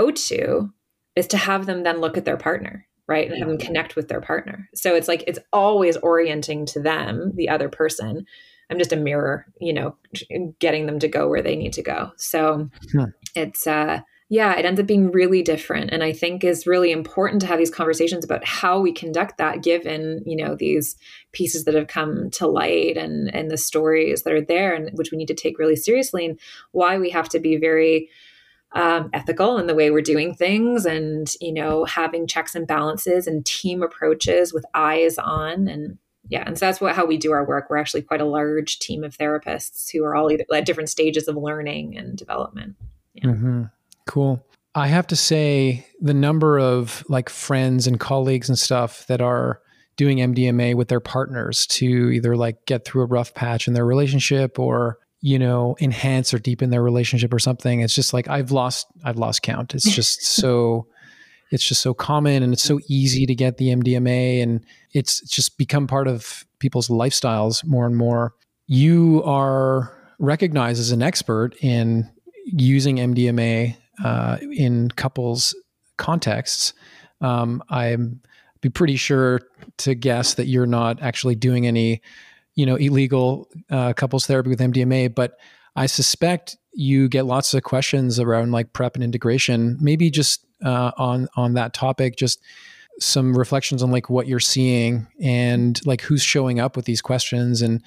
go-to is to have them then look at their partner, right? And have them connect with their partner. So it's like, it's always orienting to them, the other person. I'm just a mirror, you know, getting them to go where they need to go. So hmm. it's, uh, yeah, it ends up being really different. And I think is really important to have these conversations about how we conduct that, given, you know, these pieces that have come to light and, and the stories that are there, and which we need to take really seriously, and why we have to be very um, ethical in the way we're doing things, and, you know, having checks and balances and team approaches with eyes on. And yeah, and so that's what, how we do our work. We're actually quite a large team of therapists who are all either at different stages of learning and development. Yeah. Mm-hmm. Cool. I have to say, the number of like friends and colleagues and stuff that are doing M D M A with their partners to either like get through a rough patch in their relationship, or, you know, enhance or deepen their relationship or something. It's just like, I've lost, I've lost count. It's just so, it's just so common, and it's so easy to get the M D M A, and it's just become part of people's lifestyles more and more. You are recognized as an expert in using M D M A uh, in couples contexts. Um, I'm be pretty sure to guess that you're not actually doing any, you know, illegal uh, couples therapy with M D M A, but I suspect you get lots of questions around like PrEP and integration. Maybe just uh, on on that topic, just some reflections on like what you're seeing, and like who's showing up with these questions, and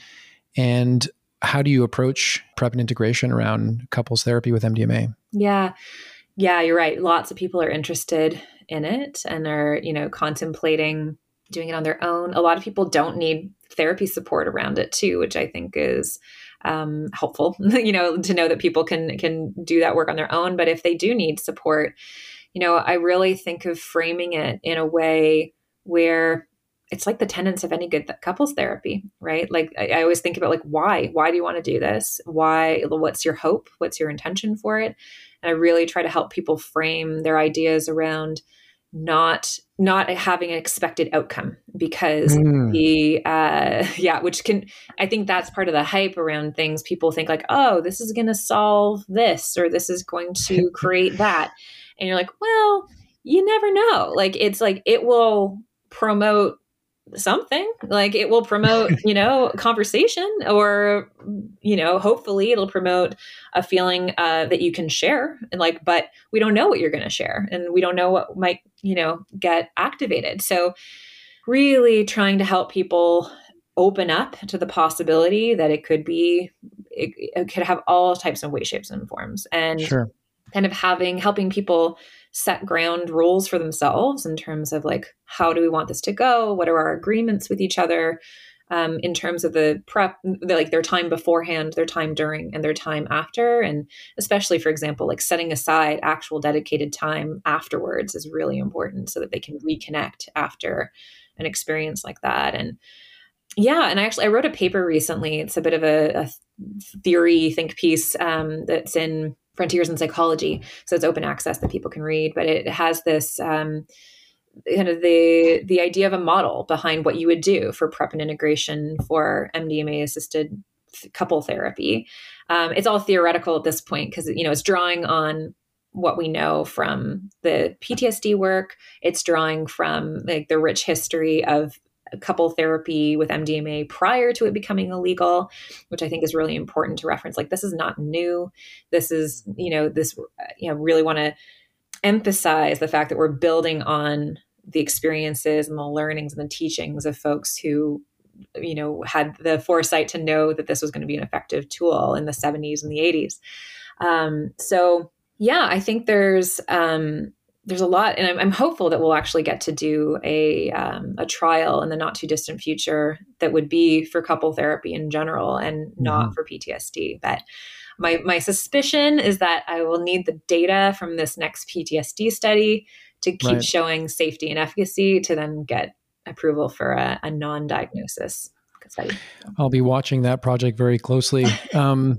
and how do you approach PrEP and integration around couples therapy with M D M A? Yeah. Yeah, you're right. Lots of people are interested in it and are, you know, contemplating doing it on their own. A lot of people don't need therapy support around it too, which I think is um, helpful, you know, to know that people can, can do that work on their own. But if they do need support, you know, I really think of framing it in a way where it's like the tenets of any good th- couples therapy, right? Like I, I always think about like, why, why do you want to do this? Why, what's your hope? What's your intention for it? And I really try to help people frame their ideas around not, not having an expected outcome, because mm. the, uh, yeah, which can, I think that's part of the hype around things. People think like, oh, this is going to solve this, or this is going to create that. And you're like, well, you never know. Like, it's like, it will promote something, like it will promote, you know, conversation, or, you know, hopefully it'll promote a feeling uh, that you can share, and like, but we don't know what you're going to share, and we don't know what might, you know, get activated. So really trying to help people open up to the possibility that it could be, it, it could have all types of ways, shapes, and forms, and sure. kind of having, helping people set ground rules for themselves in terms of like, how do we want this to go? What are our agreements with each other um, in terms of the prep, the, like their time beforehand, their time during, and their time after. And especially, for example, like setting aside actual dedicated time afterwards is really important, so that they can reconnect after an experience like that. And yeah, and I actually, I wrote a paper recently. It's a bit of a, a theory think piece um, that's in Frontiers in Psychology. So it's open access that people can read, but it has this um, kind of the the idea of a model behind what you would do for PrEP and integration for M D M A assisted couple therapy. Um, it's all theoretical at this point, because, you know, it's drawing on what we know from the P T S D work. It's drawing from like the rich history of couple therapy with M D M A prior to it becoming illegal, which I think is really important to reference. Like, this is not new. This is, you know, this, you know, really want to emphasize the fact that we're building on the experiences and the learnings and the teachings of folks who, you know, had the foresight to know that this was going to be an effective tool in the seventies and the eighties. Um, so yeah, I think there's, um, there's a lot, and I'm, I'm hopeful that we'll actually get to do a, um, a trial in the not too distant future that would be for couple therapy in general and not mm-hmm. for P T S D. But my, my suspicion is that I will need the data from this next P T S D study to keep right. showing safety and efficacy to then get approval for a, a non-diagnosis study. I'll be watching that project very closely. um,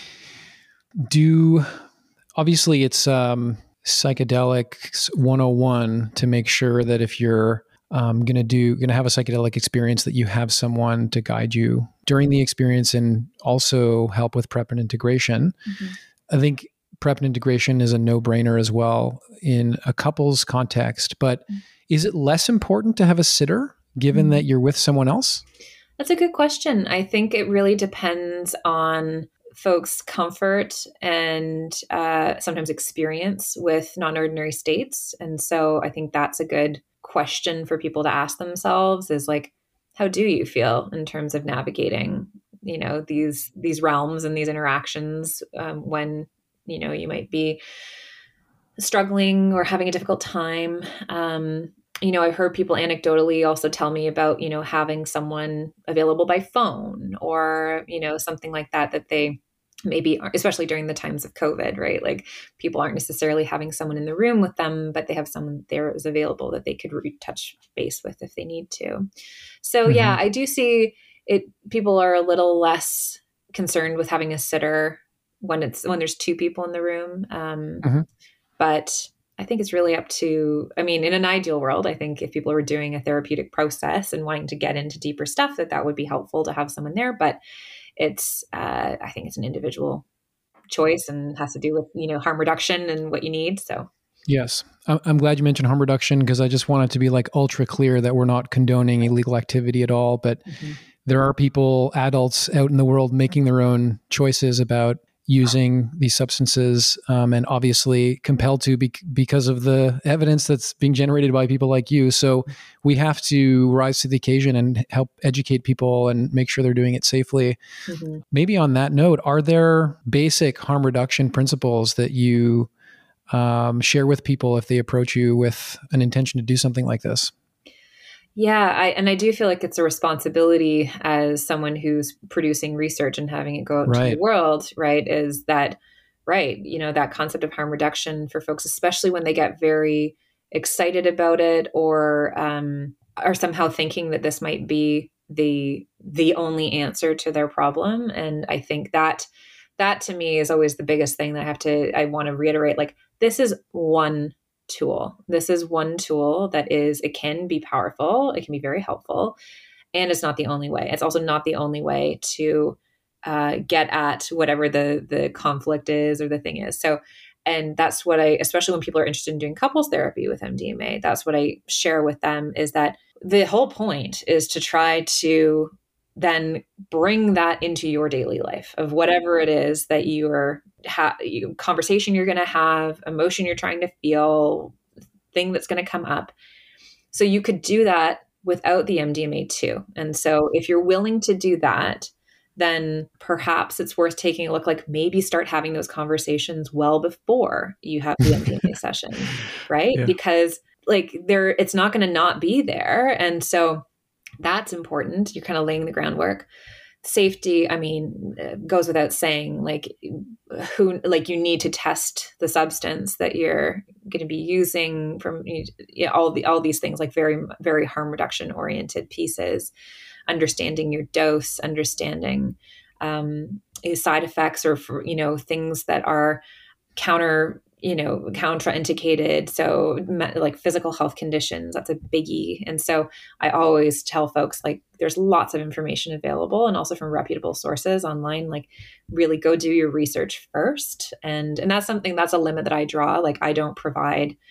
do obviously it's um, psychedelics one oh one to make sure that if you're um, going to do going to have a psychedelic experience, that you have someone to guide you during the experience and also help with prep and integration. Mm-hmm. I think prep and integration is a no-brainer as well in a couple's context, but mm-hmm. is it less important to have a sitter given mm-hmm. that you're with someone else? That's a good question. I think it really depends on folks' comfort and uh, sometimes experience with non-ordinary states. And so I think that's a good question for people to ask themselves is like, how do you feel in terms of navigating, you know, these, these realms and these interactions um, when, you know, you might be struggling or having a difficult time. Um, you know, I've heard people anecdotally also tell me about, you know, having someone available by phone or, you know, something like that, that they maybe, especially during the times of COVID, right? Like people aren't necessarily having someone in the room with them, but they have someone there is available that they could re- touch base with if they need to. So mm-hmm. yeah, I do see it. People are a little less concerned with having a sitter when it's, when there's two people in the room. Um, mm-hmm. But I think it's really up to, I mean, in an ideal world, I think if people were doing a therapeutic process and wanting to get into deeper stuff, that that would be helpful to have someone there. But it's, uh, I think it's an individual choice and has to do with, you know, harm reduction and what you need. So. Yes. I'm glad you mentioned harm reduction because I just want it to be like ultra clear that we're not condoning illegal activity at all. But mm-hmm. there are people, adults out in the world making their own choices about using these substances um, and obviously compelled to be, because of the evidence that's being generated by people like you. So we have to rise to the occasion and help educate people and make sure they're doing it safely. Mm-hmm. Maybe on that note, are there basic harm reduction principles that you um, share with people if they approach you with an intention to do something like this? Yeah, I, and I do feel like it's a responsibility as someone who's producing research and having it go out right. into the world, right, is that, right, you know, that concept of harm reduction for folks, especially when they get very excited about it or um, are somehow thinking that this might be the the only answer to their problem. And I think that that to me is always the biggest thing that I have to, I want to reiterate, like, this is one tool. This is one tool that is, it can be powerful. It can be very helpful. And it's not the only way. It's also not the only way to uh, get at whatever the, the conflict is or the thing is. So, and that's what I, especially when people are interested in doing couples therapy with M D M A, that's what I share with them is that the whole point is to try to then bring that into your daily life of whatever it is that you are, ha- you, conversation you're going to have, emotion you're trying to feel, thing that's going to come up. So you could do that without the M D M A too. And so if you're willing to do that, then perhaps it's worth taking a look, like maybe start having those conversations well before you have the M D M A session, right? Yeah. Because like there, it's not going to not be there. And so that's important. You're kind of laying the groundwork. Safety, I mean, goes without saying, like who, like you need to test the substance that you're going to be using from you know, all the, all these things, like very, very harm reduction oriented pieces, understanding your dose, understanding um, side effects or, for, you know, things that are counter, you know, contraindicated. So like physical health conditions, that's a biggie. And so I always tell folks, like, there's lots of information available and also from reputable sources online, like really go do your research first. And, and that's something that's a limit that I draw. Like I don't provide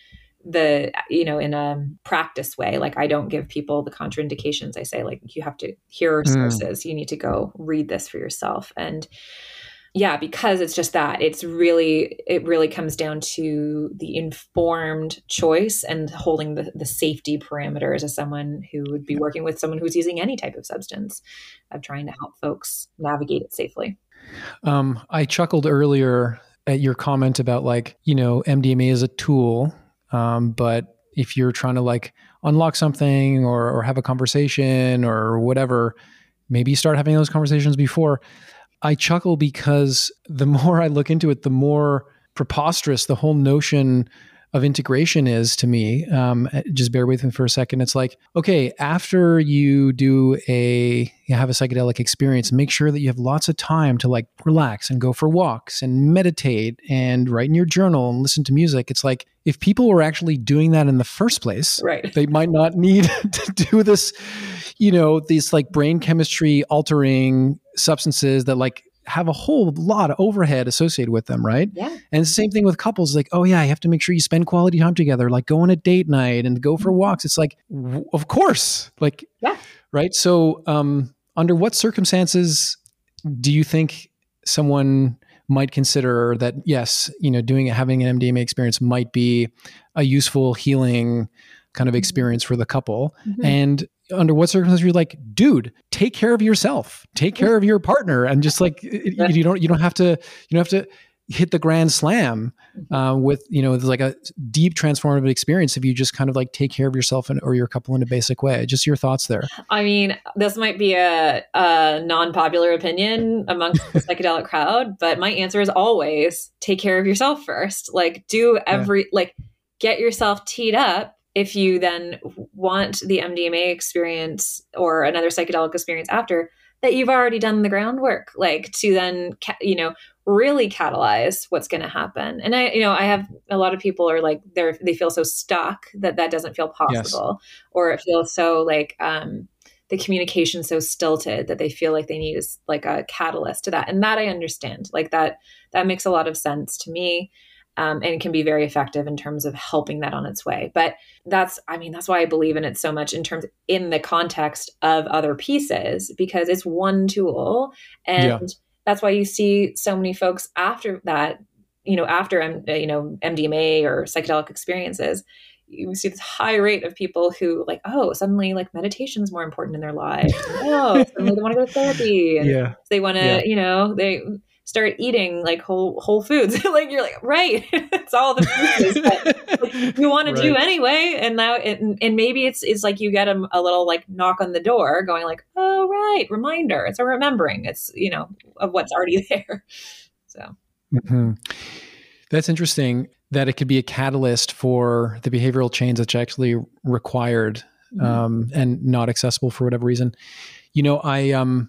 the, you know, in a practice way, like I don't give people the contraindications. I say, like, you have to hear our sources. Mm. You need to go read this for yourself. And yeah, because it's just that it's really, it really comes down to the informed choice and holding the, the safety parameters as someone who would be working with someone who's using any type of substance, of trying to help folks navigate it safely. Um, I chuckled earlier at your comment about, like, you know, M D M A is a tool, um, but if you're trying to like unlock something or, or have a conversation or whatever, maybe you start having those conversations before. I chuckle because the more I look into it, the more preposterous the whole notion of integration is to me. Um, just bear with me for a second. It's like, okay, after you do a, you have a psychedelic experience, make sure that you have lots of time to like relax and go for walks and meditate and write in your journal and listen to music. It's like, if people were actually doing that in the first place, right, they might not need to do this, you know, these like brain chemistry altering substances that like have a whole lot of overhead associated with them, right? Yeah. And it's the same thing with couples. Like, oh yeah, you have to make sure you spend quality time together, like go on a date night and go for walks. It's like, w- of course, like, yeah. Right. So, um, under what circumstances do you think someone might consider that, yes, you know, doing having an M D M A experience might be a useful healing kind of experience for the couple? Mm-hmm. And under what circumstances you're like, dude, take care of yourself, take care of your partner, and just like yeah. you don't you don't have to you don't have to hit the grand slam uh, with, you know, like a deep transformative experience if you just kind of like take care of yourself and or your couple in a basic way. Just your thoughts there. I mean, this might be a, a non-popular opinion amongst the psychedelic crowd, but my answer is always take care of yourself first. Like do every yeah. like get yourself teed up. If you then want the M D M A experience or another psychedelic experience after, that you've already done the groundwork, like to then, you know, really catalyze what's going to happen. And I, you know, I have a lot of people are like, they're, they feel so stuck that that doesn't feel possible, yes. or it feels so like um, the communication so stilted that they feel like they need is like a catalyst to that. And that I understand, like that, that makes a lot of sense to me. Um, and can be very effective in terms of helping that on its way. But that's, I mean, that's why I believe in it so much in terms in the context of other pieces, because it's one tool. And yeah. that's why you see so many folks after that, you know, after, M, you know, M D M A or psychedelic experiences, you see this high rate of people who like, oh, suddenly like meditation is more important in their lives. Oh, suddenly they want to go to therapy. And yeah. they want to, yeah. you know, they start eating like whole whole foods. Like you're like, right, it's all the pieces that like, you want right. to do anyway. And now, it, and maybe it's it's like you get a, a little like knock on the door, going like, oh right, reminder. It's a remembering. It's, you know, of what's already there. So mm-hmm. That's interesting that it could be a catalyst for the behavioral change that's actually required mm-hmm. um, and not accessible for whatever reason. You know, I um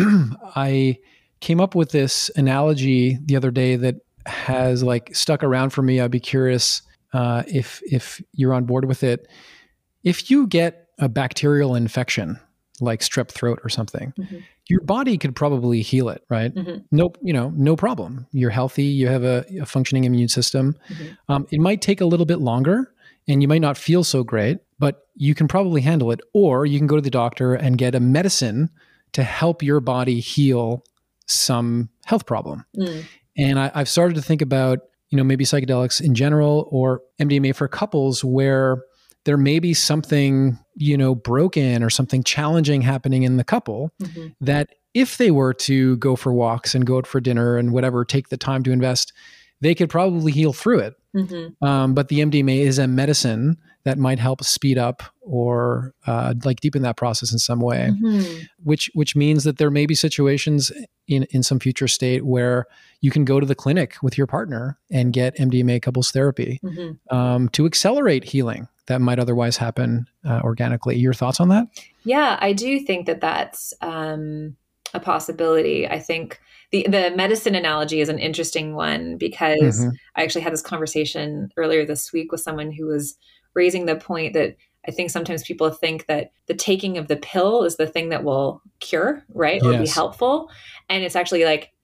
I. came up with this analogy the other day that has like stuck around for me. I'd be curious uh, if if you're on board with it. If you get a bacterial infection like strep throat or something, mm-hmm. your body could probably heal it, right? Mm-hmm. Nope, you know, no problem. You're healthy. You have a, a functioning immune system. Mm-hmm. Um, it might take a little bit longer, and you might not feel so great, but you can probably handle it. Or you can go to the doctor and get a medicine to help your body heal some health problem. Mm. And I, I've started to think about, you know, maybe psychedelics in general or M D M A for couples where there may be something, you know, broken or something challenging happening in the couple mm-hmm. that if they were to go for walks and go out for dinner and whatever, take the time to invest, they could probably heal through it. Mm-hmm. Um, but the M D M A is a medicine that might help speed up or uh, like deepen that process in some way, mm-hmm. which which means that there may be situations in, in some future state where you can go to the clinic with your partner and get M D M A couples therapy mm-hmm. um, to accelerate healing that might otherwise happen uh, organically. Your thoughts on that? Yeah, I do think that that's um, a possibility. I think the the medicine analogy is an interesting one because mm-hmm. I actually had this conversation earlier this week with someone who was raising the point that I think sometimes people think that the taking of the pill is the thing that will cure, right? Or yes. be helpful. And it's actually like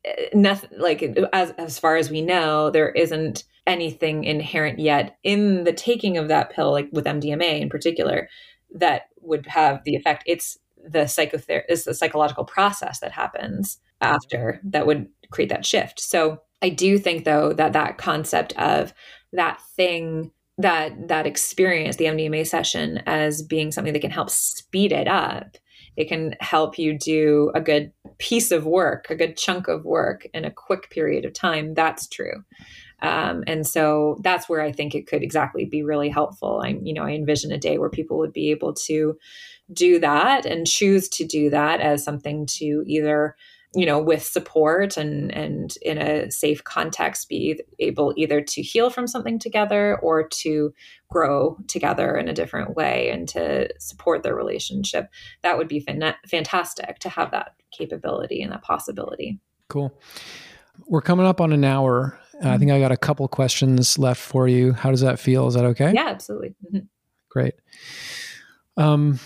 nothing like as as far as we know, there isn't anything inherent yet in the taking of that pill, like with M D M A in particular, that would have the effect. It's the psychotherapy, is the psychological process that happens after that would create that shift. So I do think, though, that that concept of that thing, that that experience, the M D M A session, as being something that can help speed it up. It can help you do a good piece of work, a good chunk of work in a quick period of time. That's true. Um, and so that's where I think it could exactly be really helpful. I, you know, I envision a day where people would be able to do that and choose to do that as something to either, you know, with support and, and in a safe context, be able either to heal from something together or to grow together in a different way and to support their relationship. That would be fan- fantastic to have that capability and that possibility. Cool. We're coming up on an hour. Mm-hmm. I think I got a couple questions left for you. How does that feel? Is that okay? Yeah, absolutely. Mm-hmm. Great. Um,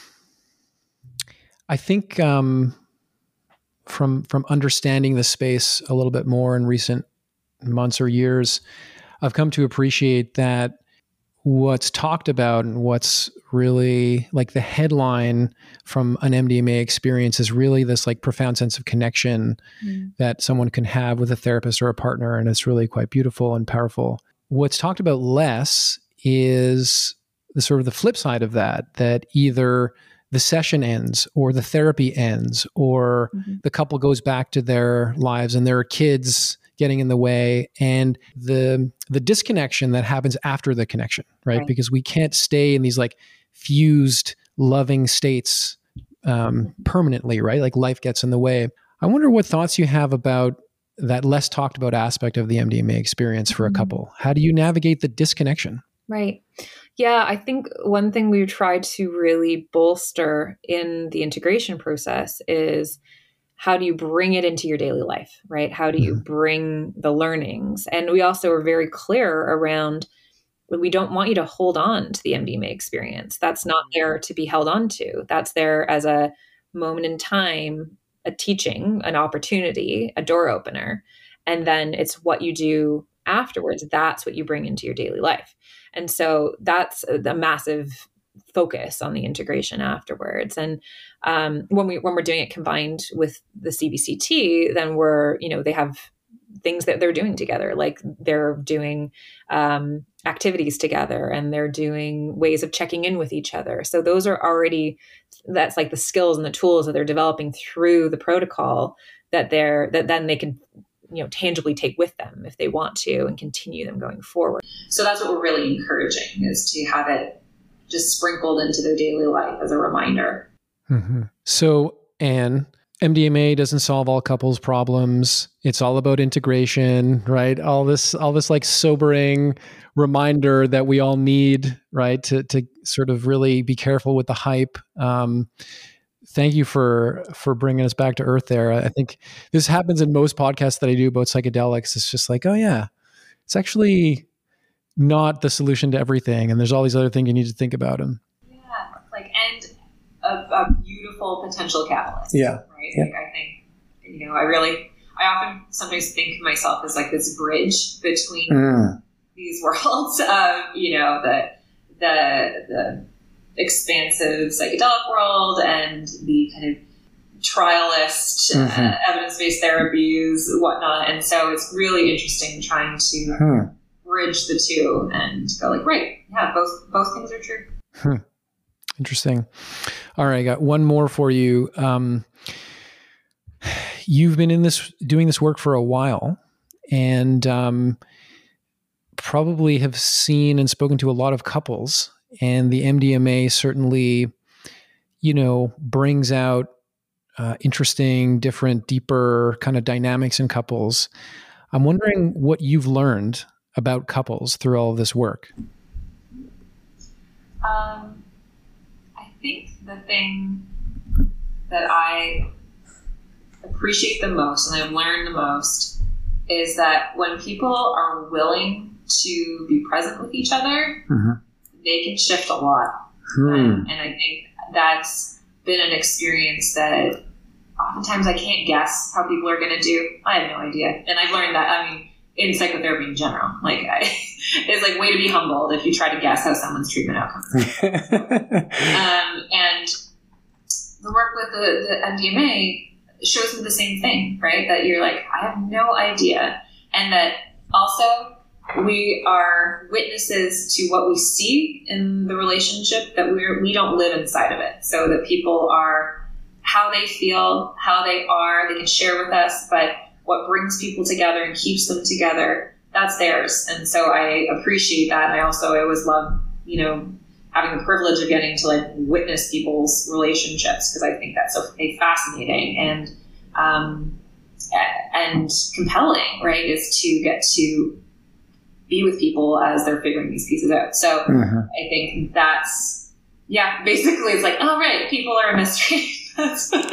I think um, from from understanding the space a little bit more in recent months or years, I've come to appreciate that what's talked about and what's really like the headline from an M D M A experience is really this like profound sense of connection mm. that someone can have with a therapist or a partner. And it's really quite beautiful and powerful. What's talked about less is the sort of the flip side of that, that either the session ends or the therapy ends or mm-hmm. the couple goes back to their lives and there are kids getting in the way, and the the disconnection that happens after the connection, right? right? Because we can't stay in these like fused, loving states um, permanently, right? Like life gets in the way. I wonder what thoughts you have about that less talked about aspect of the M D M A experience for a couple. How do you navigate the disconnection? Right. Yeah, I think one thing we try to really bolster in the integration process is how do you bring it into your daily life, right? How do you mm-hmm. bring the learnings? And we also are very clear around, we don't want you to hold on to the M D M A experience. That's not there to be held on to. That's there as a moment in time, a teaching, an opportunity, a door opener. And then it's what you do afterwards. That's what you bring into your daily life. And so that's a, a massive focus on the integration afterwards. And um, when we when we're doing it combined with the C B C T, then we're, you know, they have things that they're doing together, like they're doing um, activities together and they're doing ways of checking in with each other. So those are already, that's like the skills and the tools that they're developing through the protocol that they're, that then they can, you know, tangibly take with them if they want to and continue them going forward. So that's what we're really encouraging, is to have it just sprinkled into their daily life as a reminder. Mm-hmm. So, Anne, M D M A doesn't solve all couples' problems. It's all about integration, right? All this, all this like sobering reminder that we all need, right? To to sort of really be careful with the hype. Um, thank you for for bringing us back to earth there. I think this happens in most podcasts that I do about psychedelics. It's just like, oh yeah, it's actually not the solution to everything, and there's all these other things you need to think about. Them. Yeah, like and a, a beautiful potential catalyst. Yeah, right. Yeah. Like I think, you know, I really, I often sometimes think of myself as like this bridge between mm. these worlds of, you know, the the the expansive psychedelic world and the kind of trialist mm-hmm. uh, evidence-based therapies, whatnot. And so it's really interesting trying to hmm. bridge the two and go like, right, yeah, both both things are true. Hmm. Interesting. All right, I got one more for you. Um, you've been in this doing this work for a while, and um, probably have seen and spoken to a lot of couples. And the M D M A certainly, you know, brings out uh, interesting, different, deeper kind of dynamics in couples. I'm wondering what you've learned about couples through all of this work. Um, I think the thing that I appreciate the most and I've learned the most is that when people are willing to be present with each other, mm-hmm. they can shift a lot. Hmm. Um, and I think that's been an experience that oftentimes I can't guess how people are going to do. I have no idea. And I've learned that, I mean, in psychotherapy in general, like I, it's like way to be humbled if you try to guess how someone's treatment outcomes. um, and the work with the, the M D M A shows me the same thing, right? That you're like, I have no idea. And that also we are witnesses to what we see in the relationship, that we're, we don't live inside of it. So that people are how they feel, how they are, they can share with us, but what brings people together and keeps them together, that's theirs. And so I appreciate that. And I also, I always love, you know, having the privilege of getting to like witness people's relationships, because I think that's so fascinating and, um, and compelling, right? Is to get to be with people as they're figuring these pieces out. So mm-hmm. I think that's, yeah, basically it's like, oh, right, people are a mystery. That's what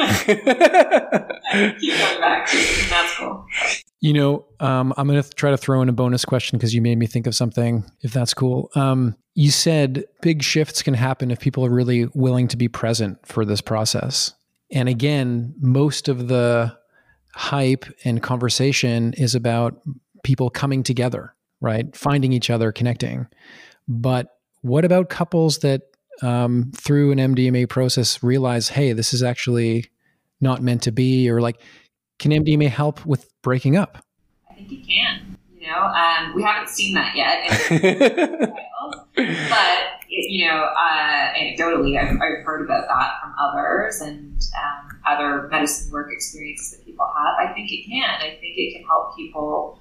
I, I keep going back to. That's cool. You know, um, I'm going to try to throw in a bonus question because you made me think of something, if that's cool. Um, you said big shifts can happen if people are really willing to be present for this process. And again, most of the hype and conversation is about people coming together, right? Finding each other, connecting. But what about couples that um, through an M D M A process realize, hey, this is actually not meant to be, or like, can M D M A help with breaking up? I think it can, you know, um, we haven't seen that yet. But, it, you know, uh, anecdotally, I've, I've heard about that from others and um, other medicine work experiences that people have. I think it can. I think it can help people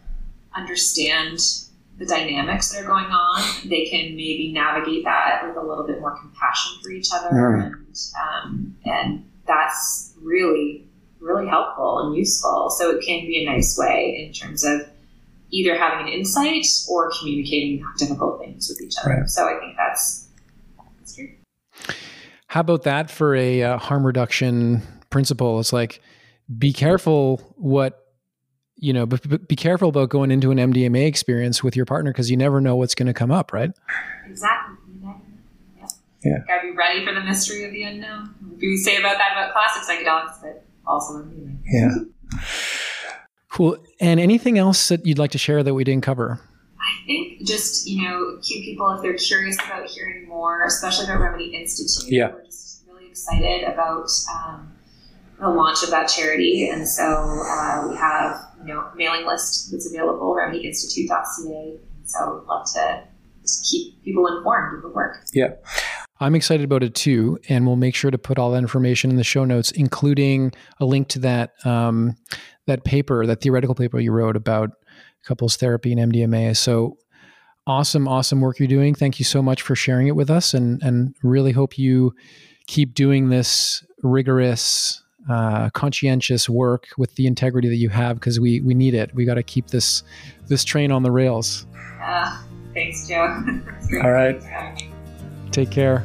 understand the dynamics that are going on. They can maybe navigate that with a little bit more compassion for each other. Mm. And, um, and that's really, really helpful and useful. So it can be a nice way in terms of either having an insight or communicating difficult things with each other. Right. So I think that's, that's true. How about that for a uh, harm reduction principle? It's like, be careful what, you know, be, be careful about going into an M D M A experience with your partner because you never know what's going to come up, right? Exactly. Yeah. Yeah. Got to be ready for the mystery of the unknown. We say about that about classic psychedelics, but also M D M A. Yeah. Cool. And anything else that you'd like to share that we didn't cover? I think just, you know, keep people, if they're curious about hearing more, especially about Remedy Institute. Yeah. We're just really excited about um, the launch of that charity. And so uh, we have, you know, a mailing list that's available, remedy institute dot c a. So I'd love to just keep people informed of the work. Yeah. I'm excited about it too. And we'll make sure to put all that information in the show notes, including a link to that, um, that paper, that theoretical paper you wrote about couples therapy and M D M A. So awesome, awesome work you're doing. Thank you so much for sharing it with us, and, and really hope you keep doing this rigorous, uh, conscientious work with the integrity that you have, because we, we need it. We got to keep this, this train on the rails. Uh, thanks, Joe. All right. Take care.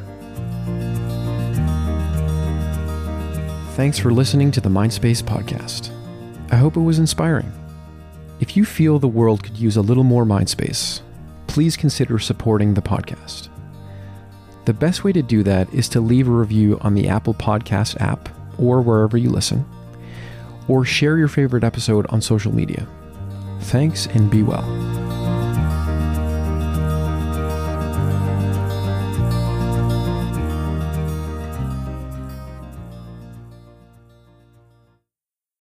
Thanks for listening to the Mindspace podcast. I hope it was inspiring. If you feel the world could use a little more Mindspace, please consider supporting the podcast. The best way to do that is to leave a review on the Apple Podcast app or wherever you listen, or share your favorite episode on social media. Thanks and be well.